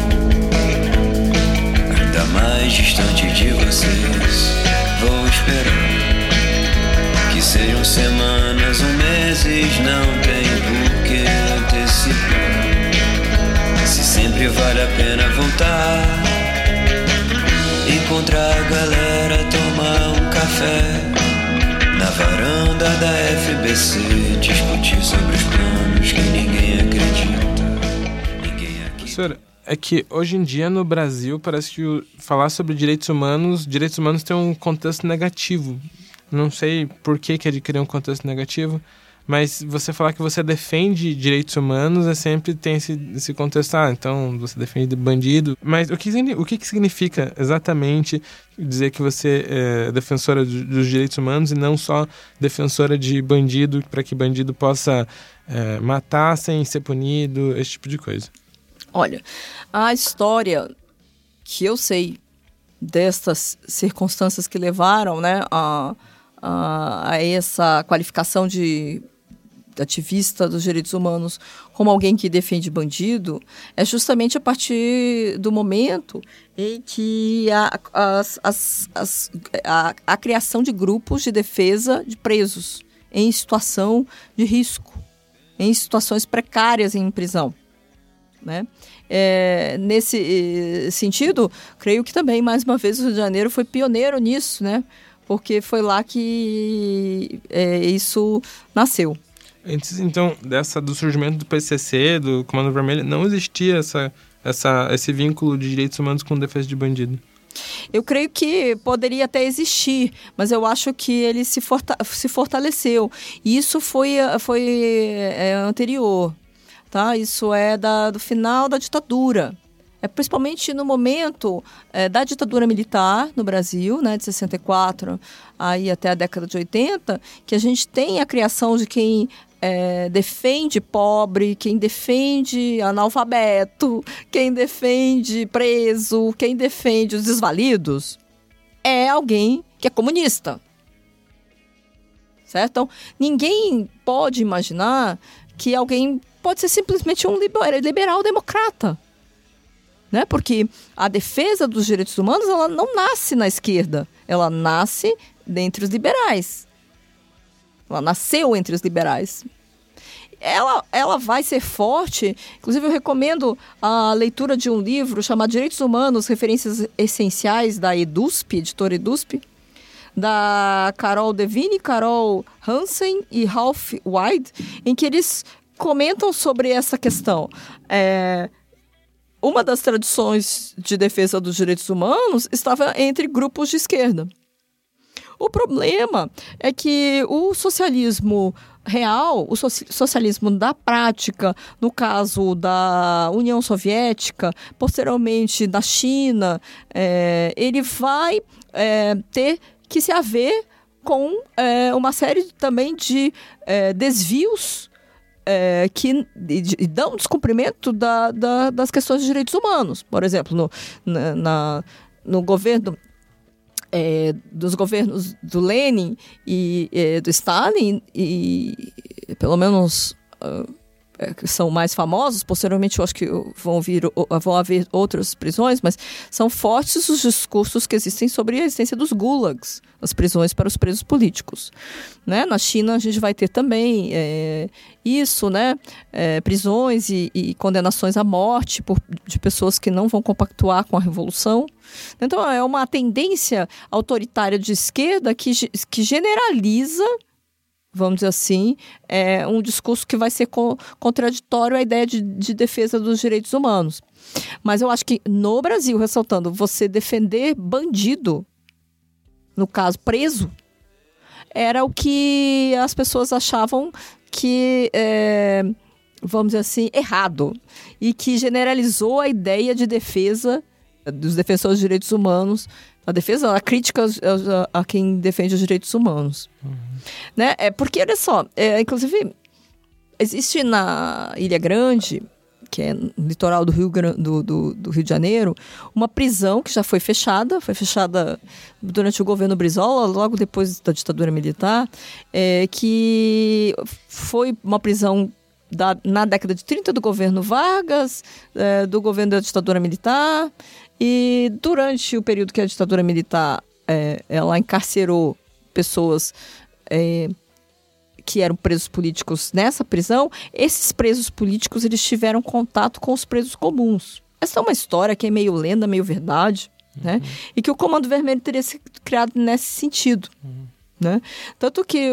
ainda mais distante de vocês. Vou esperar que sejam semanas ou meses, não tem por que antecipar. Se sempre vale a pena voltar, encontrar a galera, tomar um café na varanda da FBC, discutir sobre os planos que ninguém acredita. Ninguém aqui... Professora, é que hoje em dia no Brasil parece que falar sobre direitos humanos tem um contexto negativo. Não sei por que adquirir um contexto negativo, mas você falar que você defende direitos humanos sempre tem esse contexto. Então você defende bandido. Mas o que significa exatamente dizer que você é defensora dos direitos humanos e não só defensora de bandido, para que bandido possa matar sem ser punido, esse tipo de coisa? Olha, a história que eu sei destas circunstâncias que levaram, né, a essa qualificação de ativista dos direitos humanos como alguém que defende bandido, é justamente a partir do momento em que a criação de grupos de defesa de presos em situação de risco, em situações precárias em prisão, né? Nesse sentido, creio que também, mais uma vez, o Rio de Janeiro foi pioneiro nisso, né? Porque foi lá que isso nasceu. Antes, então, do surgimento do PCC, do Comando Vermelho, não existia esse vínculo de direitos humanos com defesa de bandido? Eu creio que poderia até existir, mas eu acho que ele se fortaleceu. E isso foi anterior, tá? Isso é do final da ditadura. Principalmente no momento da ditadura militar no Brasil, né, de 64 aí até a década de 80, que a gente tem a criação de quem defende pobre, quem defende analfabeto, quem defende preso, quem defende os desvalidos, é alguém que é comunista. Certo? Então, ninguém pode imaginar que alguém pode ser simplesmente um liberal democrata. Né? Porque a defesa dos direitos humanos, ela não nasce na esquerda, ela nasce entre os liberais. Ela nasceu entre os liberais. Ela vai ser forte. Inclusive, eu recomendo a leitura de um livro chamado Direitos Humanos, Referências Essenciais, da EDUSP, editora EDUSP, da Carol Devine, Carol Hansen e Ralph Wyde, em que eles comentam sobre essa questão. Uma das tradições de defesa dos direitos humanos estava entre grupos de esquerda. O problema é que o socialismo real, o socialismo da prática, no caso da União Soviética, posteriormente da China, ele vai ter que se haver com uma série também de desvios que dão descumprimento das questões de direitos humanos. Por exemplo, no governo dos governos do Lenin e do Stalin, e pelo menos que são mais famosos. Posteriormente, eu acho que vão haver outras prisões, mas são fortes os discursos que existem sobre a existência dos gulags, as prisões para os presos políticos. Né? Na China, a gente vai ter também isso, né? Prisões e condenações à morte de pessoas que não vão compactuar com a revolução. Então, é uma tendência autoritária de esquerda que generaliza, vamos dizer assim, um discurso que vai ser contraditório à ideia de defesa dos direitos humanos. Mas eu acho que no Brasil, ressaltando, você defender bandido, no caso preso, era o que as pessoas achavam que, vamos dizer assim, errado. E que generalizou a ideia de defesa dos defensores dos direitos humanos, a crítica a quem defende os direitos humanos. Né? Porque, olha só, inclusive, existe na Ilha Grande, que é no litoral do Rio de Janeiro, uma prisão que já foi fechada durante o governo Brizola, logo depois da ditadura militar, que foi uma prisão na década de 30 do governo Vargas, do governo da ditadura militar, e durante o período que a ditadura militar ela encarcerou pessoas que eram presos políticos nessa prisão, esses presos políticos eles tiveram contato com os presos comuns. Essa é uma história que é meio lenda, meio verdade, né? E que o Comando Vermelho teria sido criado nesse sentido. Né? Tanto que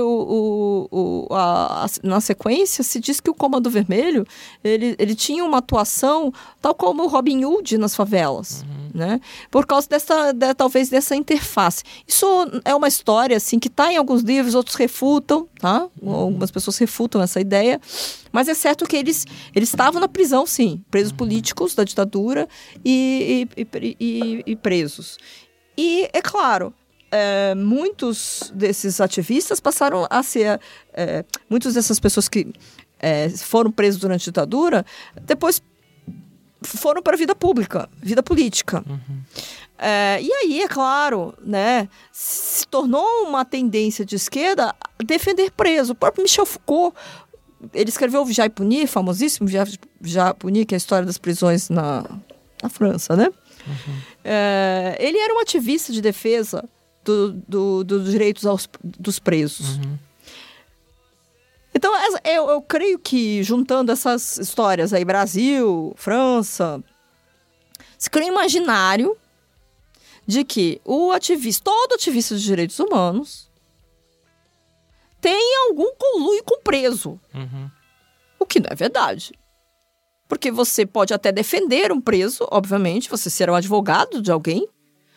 na sequência se diz que o Comando Vermelho ele tinha uma atuação tal como o Robin Hood nas favelas, né? Por causa talvez dessa interface. Isso é uma história assim, que está em alguns livros, outros refutam, tá? Algumas pessoas refutam essa ideia, mas é certo que eles estavam na prisão, sim, presos políticos da ditadura e presos. E, é claro, muitos desses ativistas passaram a ser... muitas dessas pessoas que foram presas durante a ditadura, depois foram para a vida pública, vida política. E aí, é claro, né, se tornou uma tendência de esquerda defender preso. O próprio Michel Foucault, ele escreveu o Vigiar e Punir, famosíssimo Vigiar e Punir, que é a história das prisões na França, né? Ele era um ativista de defesa dos direitos dos presos. Então, eu creio que, juntando essas histórias aí, Brasil, França, se cria um imaginário de que todo ativista de direitos humanos tem algum conluio com o preso. O que não é verdade. Porque você pode até defender um preso, obviamente, você será um advogado de alguém,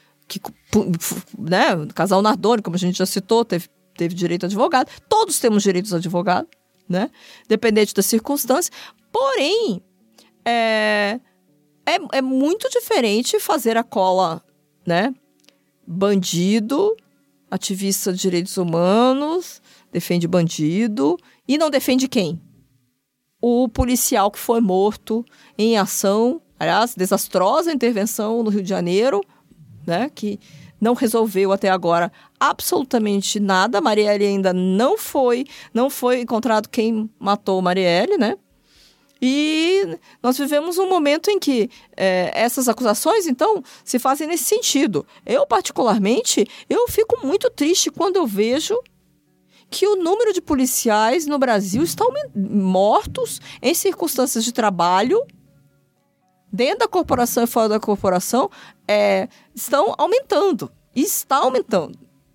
né, o casal Nardoni, como a gente já citou, teve direito a advogado. Todos temos direitos a advogado, né? Dependente das circunstâncias. Porém, é muito diferente fazer a cola, né? Bandido, ativista de direitos humanos, defende bandido e não defende quem? O policial que foi morto em ação, aliás, desastrosa intervenção no Rio de Janeiro, né, que não resolveu até agora absolutamente nada. Marielle ainda não foi encontrado quem matou Marielle, né? E nós vivemos um momento em que essas acusações, então, se fazem nesse sentido. Eu, particularmente, fico muito triste quando eu vejo que o número de policiais no Brasil está mortos em circunstâncias de trabalho, dentro da corporação e fora da corporação, estão aumentando. Está aumentando.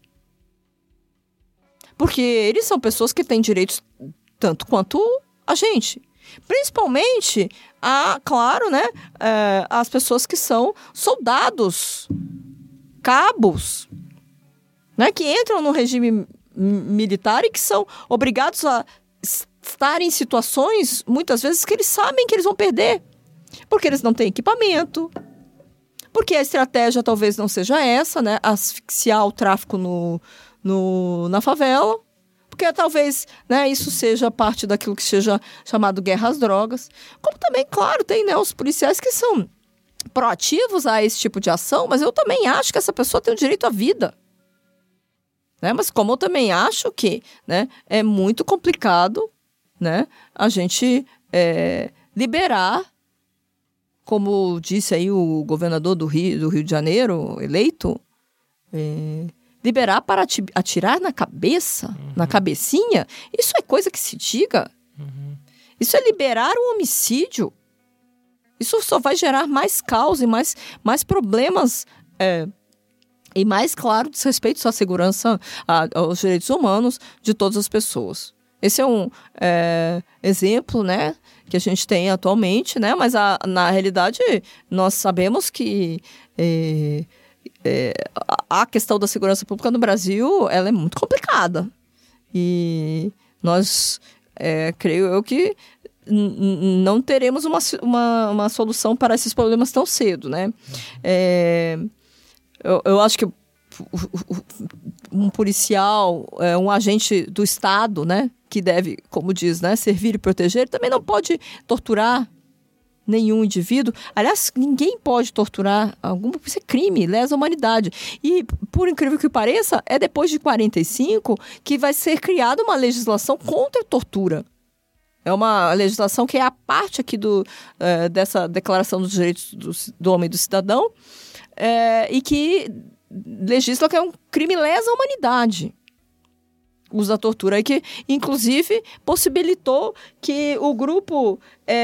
Porque eles são pessoas que têm direitos tanto quanto a gente. Principalmente, claro, né, as pessoas que são soldados, cabos, né, que entram no regime militar e que são obrigados a estar em situações, muitas vezes, que eles sabem que eles vão perder. Porque eles não têm equipamento, porque a estratégia talvez não seja essa, né? Asfixiar o tráfico na favela, porque talvez, né, isso seja parte daquilo que seja chamado guerra às drogas. Como também, claro, tem, né, os policiais que são proativos a esse tipo de ação, mas eu também acho que essa pessoa tem o direito à vida. Né? Mas como eu também acho que, né, é muito complicado, né, a gente liberar, como disse aí o governador do Rio de Janeiro, eleito, liberar para atirar na cabeça, na cabecinha. Isso é coisa que se diga. Isso é liberar o homicídio. Isso só vai gerar mais caos e mais problemas e mais, claro, desrespeito à segurança, aos direitos humanos de todas as pessoas. Esse é um exemplo, né, que a gente tem atualmente, né, mas na realidade nós sabemos que a questão da segurança pública no Brasil, ela é muito complicada. E nós, creio eu que não teremos uma solução para esses problemas tão cedo, né? Eu acho que um policial, um agente do Estado, né, que deve, como diz, né, servir e proteger, também não pode torturar nenhum indivíduo. Aliás, ninguém pode torturar isso é crime, lesa a humanidade. E, por incrível que pareça, é depois de 45 que vai ser criada uma legislação contra a tortura. É uma legislação que é a parte aqui dessa Declaração dos Direitos do Homem e do Cidadão, e que legisla que é um crime lesa à humanidade. Uso da tortura, e que, inclusive, possibilitou que o grupo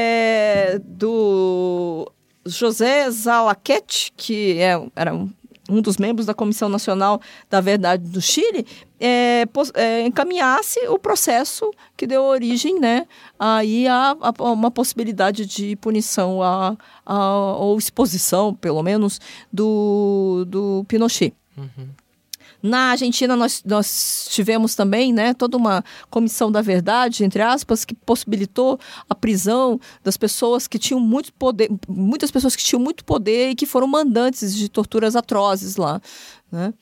do José Zalaquete, que era um dos membros da Comissão Nacional da Verdade do Chile, encaminhasse o processo que deu origem, né, aí a uma possibilidade de punição ou exposição, pelo menos, do Pinochet. Na Argentina, nós tivemos também, né, toda uma comissão da verdade, entre aspas, que possibilitou a prisão das pessoas que tinham muito poder, muitas pessoas que tinham muito poder e que foram mandantes de torturas atrozes lá, né?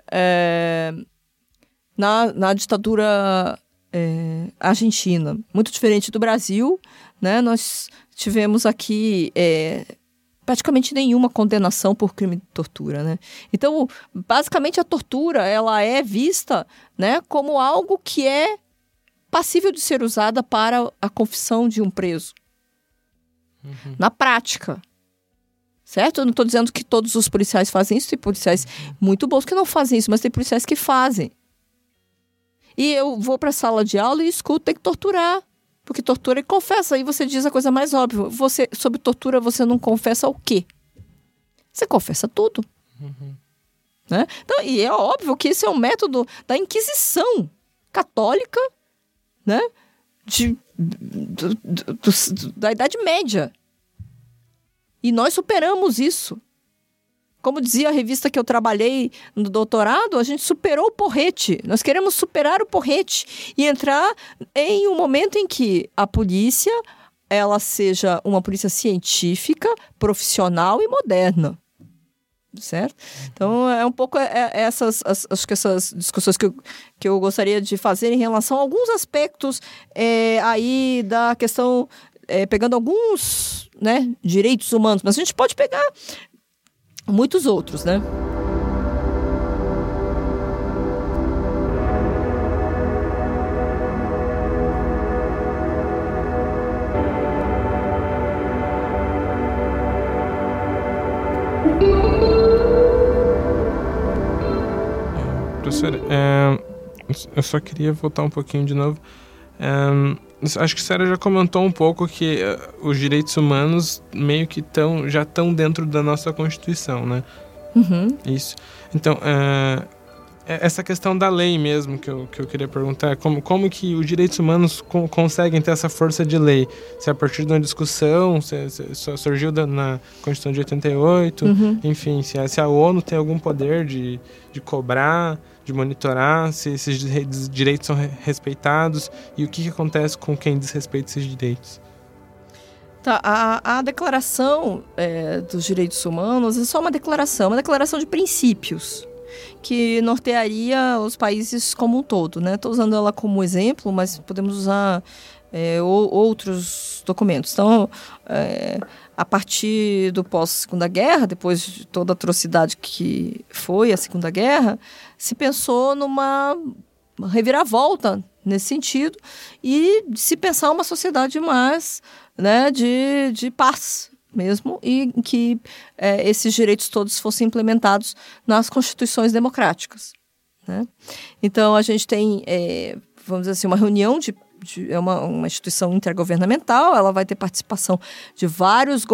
Na ditadura argentina, muito diferente do Brasil, né, nós tivemos aqui praticamente nenhuma condenação por crime de tortura, né? Então, basicamente, a tortura, ela é vista, né, como algo que é passível de ser usada para a confissão de um preso. Na prática. Certo? Eu não estou dizendo que todos os policiais fazem isso, tem policiais muito bons que não fazem isso, mas tem policiais que fazem. E eu vou para a sala de aula e escuto, tem que torturar. Porque tortura e confessa. Aí você diz a coisa mais óbvia. Sobre tortura, você não confessa o quê? Você confessa tudo. Né? Então, e é óbvio que esse é um método da Inquisição católica, né? Da Idade Média. E nós superamos isso. Como dizia a revista que eu trabalhei no doutorado, a gente superou o porrete. Nós queremos superar o porrete e entrar em um momento em que a polícia, ela seja uma polícia científica, profissional e moderna. Certo? Então, é um pouco acho que essas discussões que eu gostaria de fazer em relação a alguns aspectos aí da questão, pegando alguns, né, direitos humanos, mas a gente pode pegar muitos outros, né? Professora, eu só queria voltar um pouquinho de novo. Acho que a senhora já comentou um pouco que os direitos humanos meio que já estão dentro da nossa Constituição, né? Isso. Então, essa questão da lei mesmo que eu queria perguntar, como que os direitos humanos conseguem ter essa força de lei? Se a partir de uma discussão, se surgiu na Constituição de 88, enfim, se a ONU tem algum poder de cobrar, de monitorar se esses direitos são respeitados e o que acontece com quem desrespeita esses direitos. Tá, a declaração dos direitos humanos é só uma declaração de princípios que nortearia os países como um todo, né? Estou usando ela como exemplo, mas podemos usar outros documentos. Então, a partir do pós-Segunda Guerra, depois de toda a atrocidade que foi a Segunda Guerra, se pensou numa reviravolta nesse sentido, e de se pensar uma sociedade mais, né, de paz mesmo, e que esses direitos todos fossem implementados nas constituições democráticas, né? Então, a gente tem, vamos dizer assim, uma reunião é uma instituição intergovernamental, ela vai ter participação de vários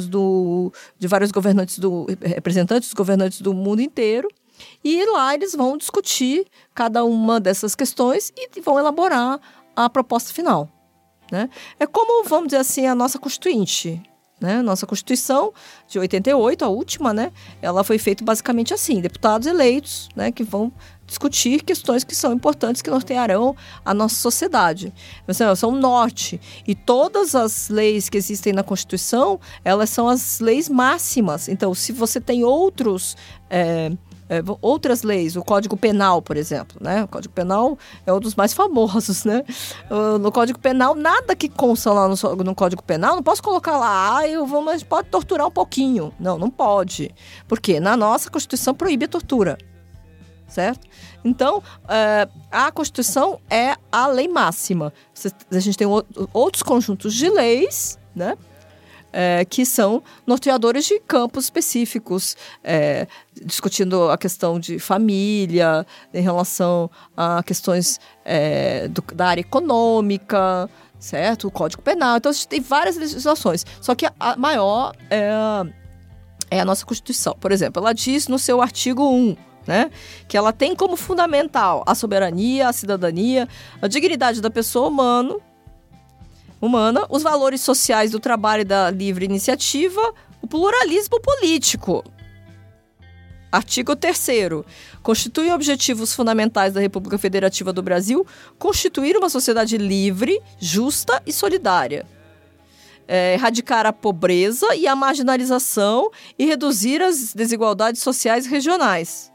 representantes dos governantes do mundo inteiro, e lá eles vão discutir cada uma dessas questões e vão elaborar a proposta final, né? É como, vamos dizer assim, a nossa Constituinte, né? Nossa Constituição de 88, a última, né? Ela foi feita basicamente assim, deputados eleitos, né, que vão discutir questões que são importantes, que nortearão a nossa sociedade. São o norte. E todas as leis que existem na Constituição, elas são as leis máximas. Então, se você tem outras leis, o Código Penal, por exemplo, né? O Código Penal é um dos mais famosos, né? No Código Penal, nada que consta lá no Código Penal, não posso colocar lá, mas pode torturar um pouquinho. Não pode. Por quê? Na nossa Constituição proíbe a tortura, certo? Então, a Constituição é a lei máxima. A gente tem outros conjuntos de leis, né? Que são norteadores de campos específicos, discutindo a questão de família, em relação a questões da área econômica, certo? O Código Penal. Então, a gente tem várias legislações. Só que a maior é a nossa Constituição. Por exemplo, ela diz no seu artigo 1, né, que ela tem como fundamental a soberania, a cidadania, a dignidade da pessoa humana, os valores sociais do trabalho e da livre iniciativa, o pluralismo político. Artigo 3º. Constitui objetivos fundamentais da República Federativa do Brasil constituir uma sociedade livre, justa e solidária. Erradicar a pobreza e a marginalização e reduzir as desigualdades sociais regionais.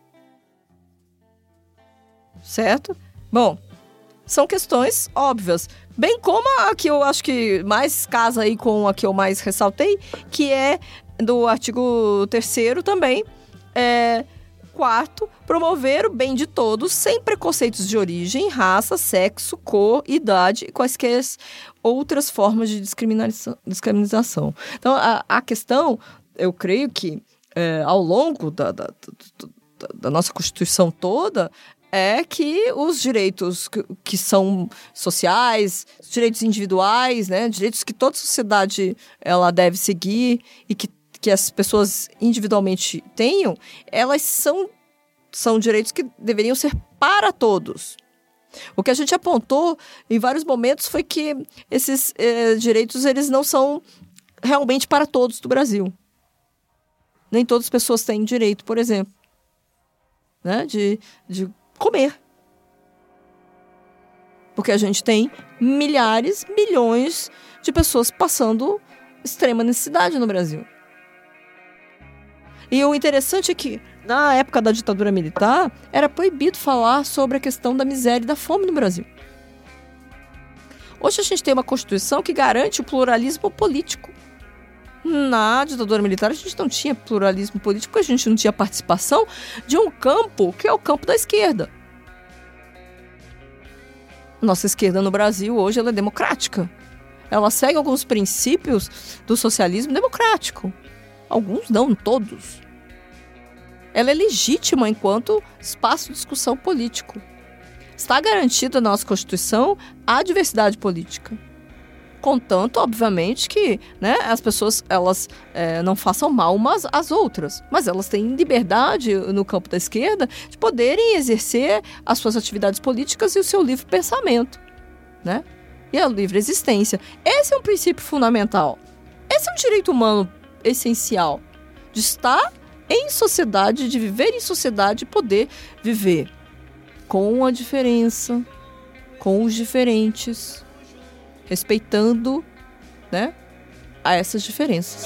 Certo? Bom, são questões óbvias. Bem como a que eu acho que mais casa aí com a que eu mais ressaltei, que é do artigo 3º também. 4º, promover o bem de todos, sem preconceitos de origem, raça, sexo, cor, idade e quaisquer outras formas de discriminação. Então, a questão, eu creio que ao longo da nossa Constituição toda, é que os direitos que são sociais, os direitos individuais, né, direitos que toda sociedade ela deve seguir e que as pessoas individualmente tenham, elas são direitos que deveriam ser para todos. O que a gente apontou em vários momentos foi que esses direitos eles não são realmente para todos do Brasil. Nem todas as pessoas têm direito, por exemplo, né, de comer. Porque a gente tem milhares, milhões de pessoas passando extrema necessidade no Brasil. E o interessante é que, na época da ditadura militar, era proibido falar sobre a questão da miséria e da fome no Brasil. Hoje a gente tem uma Constituição que garante o pluralismo político. Na ditadura militar a gente não tinha pluralismo político porque a gente não tinha participação de um campo que é o campo da esquerda. Nossa esquerda no Brasil hoje ela é democrática. Ela segue alguns princípios do socialismo democrático. Alguns não, todos. Ela é legítima enquanto espaço de discussão político. Está garantida na nossa Constituição a diversidade política. Contanto, obviamente, que, né, as pessoas elas não façam mal umas às outras, mas elas têm liberdade no campo da esquerda de poderem exercer as suas atividades políticas e o seu livre pensamento, né? E a livre existência. Esse é um princípio fundamental. Esse é um direito humano essencial de estar em sociedade, de viver em sociedade e poder viver com a diferença, com os diferentes, respeitando, né, a essas diferenças.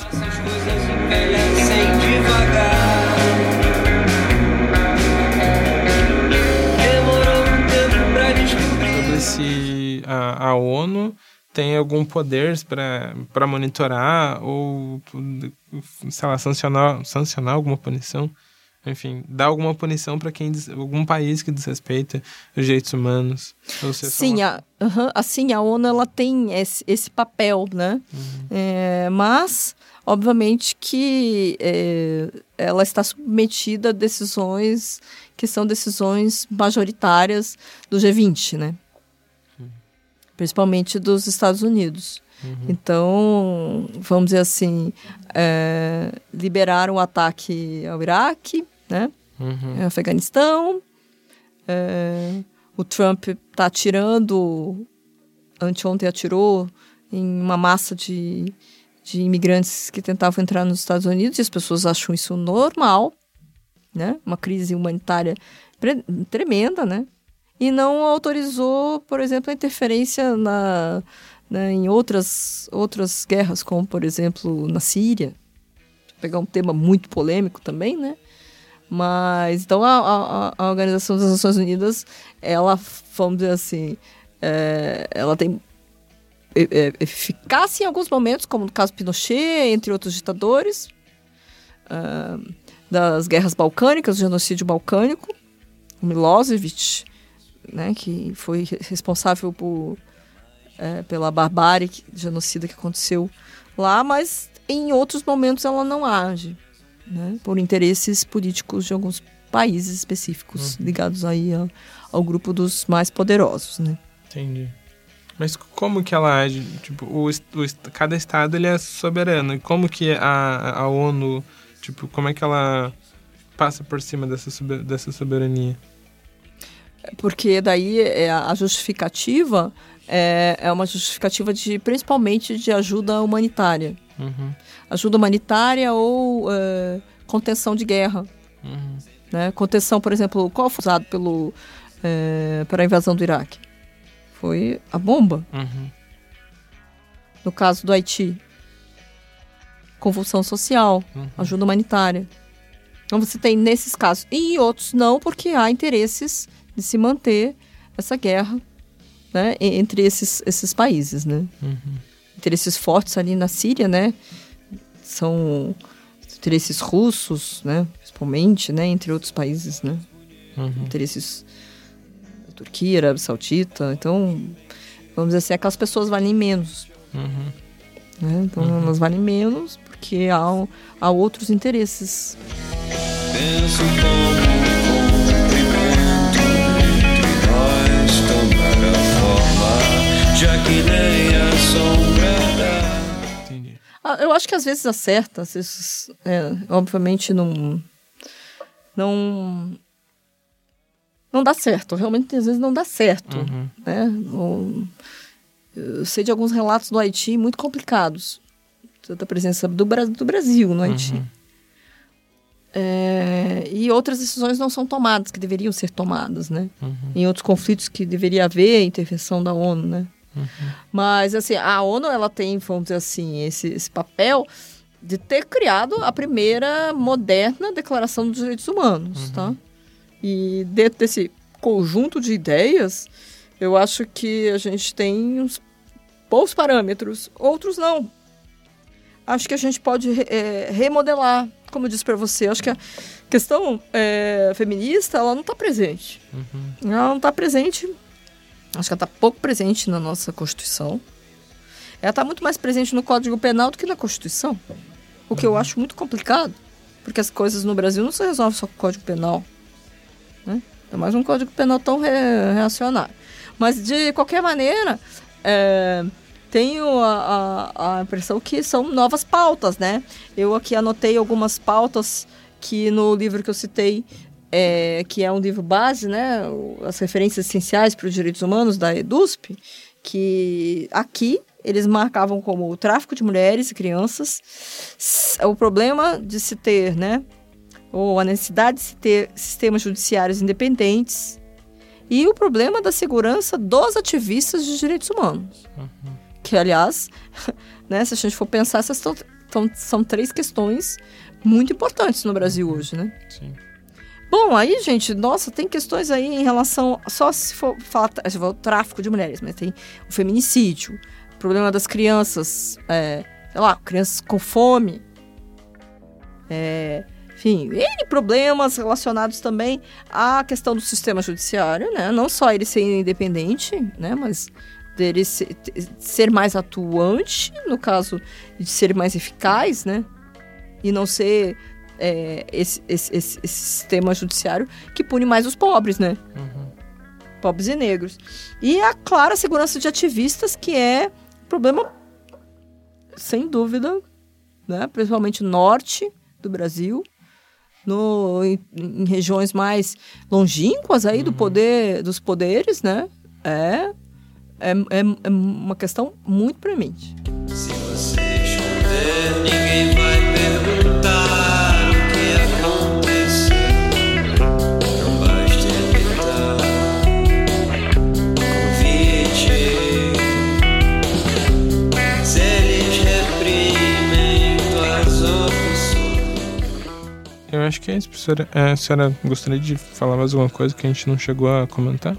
Sobre se a ONU tem algum poder para monitorar ou, sei lá, sancionar alguma punição enfim, dar alguma punição para algum país que desrespeita os direitos humanos? Sim, assim, a ONU ela tem esse papel, né? Mas, obviamente, que ela está submetida a decisões que são decisões majoritárias do G20, né? Principalmente dos Estados Unidos. Então, vamos dizer assim, liberaram o ataque ao Iraque, né? Afeganistão. O Trump está atirando, anteontem atirou em uma massa de imigrantes que tentavam entrar nos Estados Unidos, e as pessoas acham isso normal, né? Uma crise humanitária tremenda, né? E não autorizou, por exemplo, a interferência em outras guerras, como, por exemplo, na Síria. Vou pegar um tema muito polêmico também, né? Mas, então, a Organização das Nações Unidas, ela, vamos dizer assim, ela tem eficácia em alguns momentos, como no caso Pinochet, entre outros ditadores, das guerras balcânicas, o genocídio balcânico, o Milosevic, né, que foi responsável pela barbárie genocida que aconteceu lá, mas em outros momentos ela não age, né, por interesses políticos de alguns países específicos, ligados aí ao grupo dos mais poderosos, né? Entendi. Mas como que ela age? Tipo, cada estado ele é soberano. E como que a ONU, tipo, como é que ela passa por cima dessa soberania? Porque daí a justificativa é uma justificativa principalmente de ajuda humanitária. Ajuda humanitária ou contenção de guerra. Né? Contenção, por exemplo, qual foi usado para a invasão do Iraque? Foi a bomba. No caso do Haiti, convulsão social, ajuda humanitária. Então você tem nesses casos. E em outros não, porque há interesses de se manter essa guerra, né, entre esses países, né? Interesses fortes ali na Síria, né? São interesses russos, né? Principalmente, né? Entre outros países, né? Interesses da Turquia, Arábia Saudita. Então, vamos dizer assim, aquelas pessoas valem menos. Né? Então, elas valem menos porque há outros interesses. Penso como cumprimento entre nós tomar a forma, já que nem a sombra dá. Entendi. Eu acho que às vezes acerta, às vezes, obviamente não dá certo, realmente às vezes não dá certo, né? Eu sei de alguns relatos do Haiti muito complicados, da presença do Brasil no Haiti. E outras decisões não são tomadas, que deveriam ser tomadas, né? Em outros conflitos que deveria haver intervenção da ONU, né? Mas, assim, a ONU, ela tem, vamos dizer assim, esse papel de ter criado a primeira moderna Declaração dos Direitos Humanos, tá? E dentro desse conjunto de ideias, eu acho que a gente tem uns bons parâmetros, outros não. Acho que a gente pode remodelar, como eu disse para você. Acho que a questão feminista, ela não está presente. Ela não está presente. Acho que ela está pouco presente na nossa Constituição. Ela está muito mais presente no Código Penal do que na Constituição. O que eu acho muito complicado, porque as coisas no Brasil não se resolvem só com o Código Penal, né? É mais um Código Penal tão reacionário. Mas, de qualquer maneira, tenho a impressão que são novas pautas, né? Eu aqui anotei algumas pautas que no livro que eu citei, que é um livro base, né? As referências essenciais para os direitos humanos da EDUSP, que aqui eles marcavam como o tráfico de mulheres e crianças, o problema de se ter, né? Ou a necessidade de se ter sistemas judiciários independentes e o problema da segurança dos ativistas de direitos humanos. Que, aliás, né, se a gente for pensar, essas são 3 questões muito importantes no Brasil hoje, né? Sim. Bom, aí, gente, nossa, tem questões aí em relação... Só se for falar o tráfico de mulheres, mas tem o feminicídio, o problema das crianças, sei lá, crianças com fome, enfim, N problemas relacionados também à questão do sistema judiciário, né? Não só ele ser independente, né? Mas dele ser mais atuante, no caso de ser mais eficaz, né? E não ser esse sistema judiciário que pune mais os pobres, né? Pobres e negros. E a clara segurança de ativistas, que é problema, sem dúvida, né? Principalmente no norte do Brasil, em regiões mais longínquas aí dos poderes, né? É uma questão muito premente. Se você esconder, ninguém vai perguntar o que aconteceu. Não basta evitar convite. Se eles reprimem tuas opções. Eu acho que é isso, professora. A senhora gostaria de falar mais alguma coisa que a gente não chegou a comentar?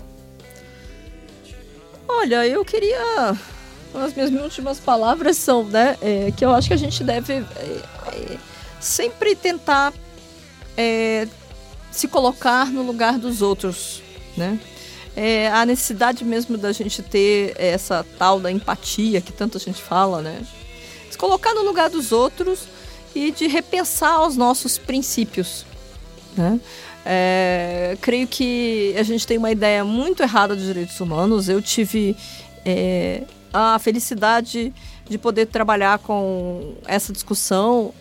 Olha, eu queria... As minhas últimas palavras são, né, que eu acho que a gente deve sempre tentar se colocar no lugar dos outros, né? A necessidade mesmo da gente ter essa tal da empatia que tanta gente fala, né? Se colocar no lugar dos outros e de repensar os nossos princípios, né? Creio que a gente tem uma ideia muito errada dos direitos humanos. Eu tive a felicidade de poder trabalhar com essa discussão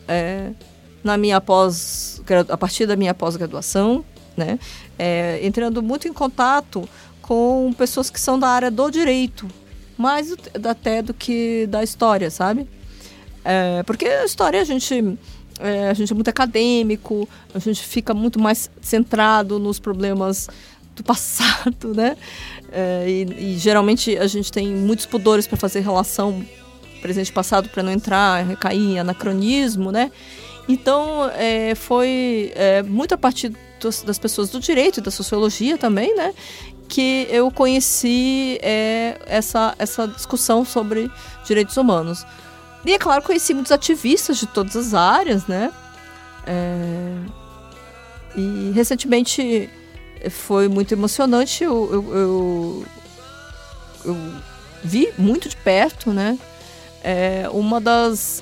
a partir da minha pós-graduação, né? Entrando muito em contato com pessoas que são da área do direito, mais até do que da história, sabe? Porque a história a gente é muito acadêmico, a gente fica muito mais centrado nos problemas do passado, né? E geralmente a gente tem muitos pudores para fazer relação presente e passado, para não recair em anacronismo, né? Então, foi muito a partir das pessoas do direito e da sociologia também, né? Que eu conheci essa discussão sobre direitos humanos. E, é claro, conheci muitos ativistas de todas as áreas, né? E, recentemente, foi muito emocionante. Eu vi muito de perto, né? Uma das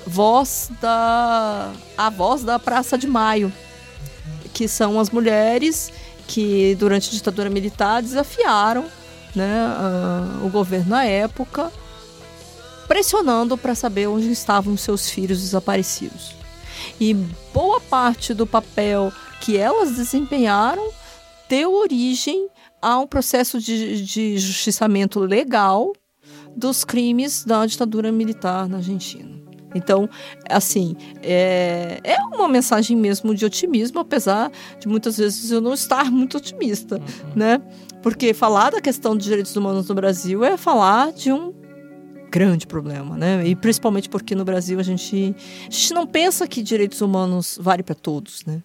a voz da Praça de Maio, que são as mulheres que, durante a ditadura militar, desafiaram, né, o governo na época, pressionando para saber onde estavam seus filhos desaparecidos. E boa parte do papel que elas desempenharam deu origem a um processo de justiçamento legal dos crimes da ditadura militar na Argentina. Então, assim, é uma mensagem mesmo de otimismo, apesar de muitas vezes eu não estar muito otimista, né? Porque falar da questão dos direitos humanos no Brasil é falar de um grande problema, né? E principalmente porque no Brasil a gente não pensa que direitos humanos vale para todos, né?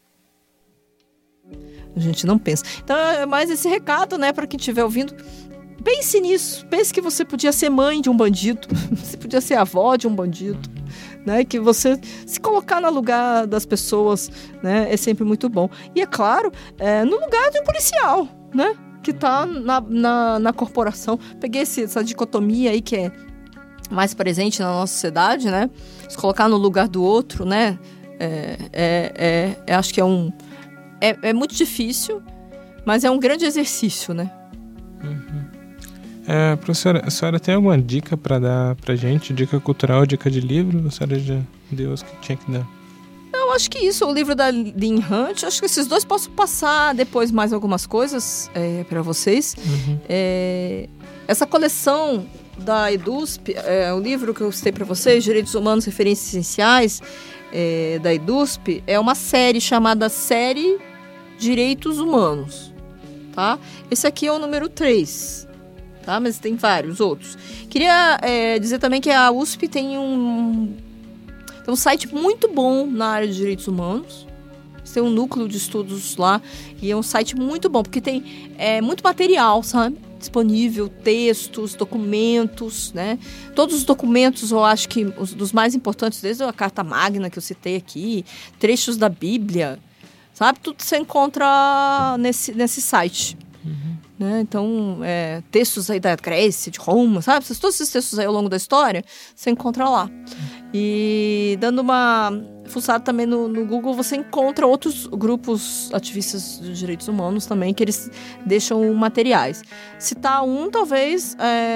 A gente não pensa. Então é mais esse recado, né, para quem estiver ouvindo. Pense nisso. Pense que você podia ser mãe de um bandido. Você podia ser avó de um bandido, né? Que você se colocar no lugar das pessoas, né, é sempre muito bom. E é claro, no lugar de um policial, né? Que está na corporação. Peguei essa dicotomia aí que é mais presente na nossa sociedade, né? Se colocar no lugar do outro, né? Acho que é muito difícil, mas é um grande exercício, né? Professora, a senhora tem alguma dica para dar pra gente? Dica cultural, dica de livro? A senhora já deu as que tinha que dar? Eu acho que isso, o livro da Lynn Hunt, acho que esses dois posso passar depois mais algumas coisas para vocês. Essa coleção da EDUSP, o livro que eu citei para vocês, Direitos Humanos, Referências Essenciais, da EDUSP, é uma série chamada Série Direitos Humanos, tá? Esse aqui é o número 3, tá? Mas tem vários outros. Queria dizer também que a USP tem um site muito bom na área de direitos humanos. Tem um núcleo de estudos lá e é um site muito bom, porque tem muito material, sabe? Disponível, textos, documentos, né? Todos os documentos, eu acho que os dos mais importantes, desde a Carta Magna que eu citei aqui, trechos da Bíblia, sabe? Tudo você encontra nesse site. Né? Então, textos aí da Grécia, de Roma, sabe? Todos esses textos aí ao longo da história, você encontra lá. E dando uma fuçada também no Google, você encontra outros grupos ativistas de direitos humanos também, que eles deixam materiais. Citar talvez,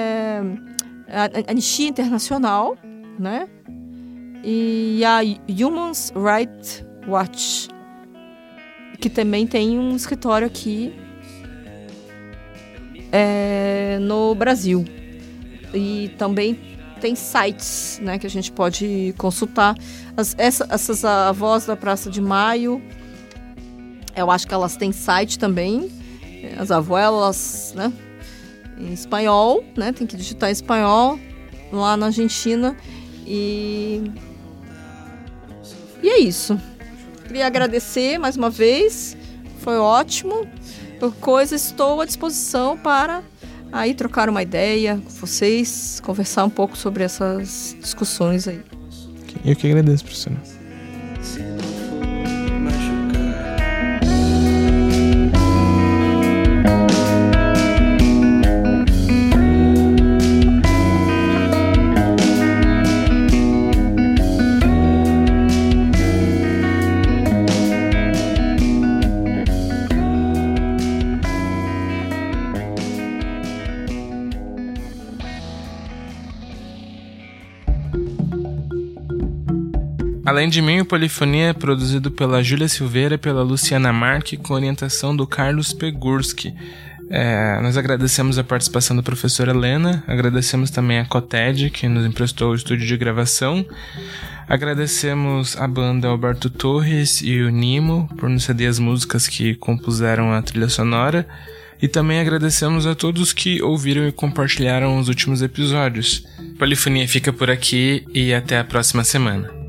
a Anistia Internacional, né? E a Human Rights Watch, que também tem um escritório aqui no Brasil. E também tem sites, né, que a gente pode consultar. Essas avós da Praça de Maio, eu acho que elas têm site também. As avós, né, em espanhol, né, tem que digitar em espanhol lá na Argentina. E é isso. Queria agradecer mais uma vez, foi ótimo. Por coisa, estou à disposição para aí trocar uma ideia com vocês, conversar um pouco sobre essas discussões aí. Eu que agradeço, professora. Além de mim, o Polifonia é produzido pela Júlia Silveira e pela Luciana Marque, com orientação do Carlos Pegurski. Nós agradecemos a participação da professora Helena, agradecemos também a Coted, que nos emprestou o estúdio de gravação, agradecemos a banda Alberto Torres e o Nimo por nos ceder as músicas que compuseram a trilha sonora, e também agradecemos a todos que ouviram e compartilharam os últimos episódios. Polifonia fica por aqui e até a próxima semana.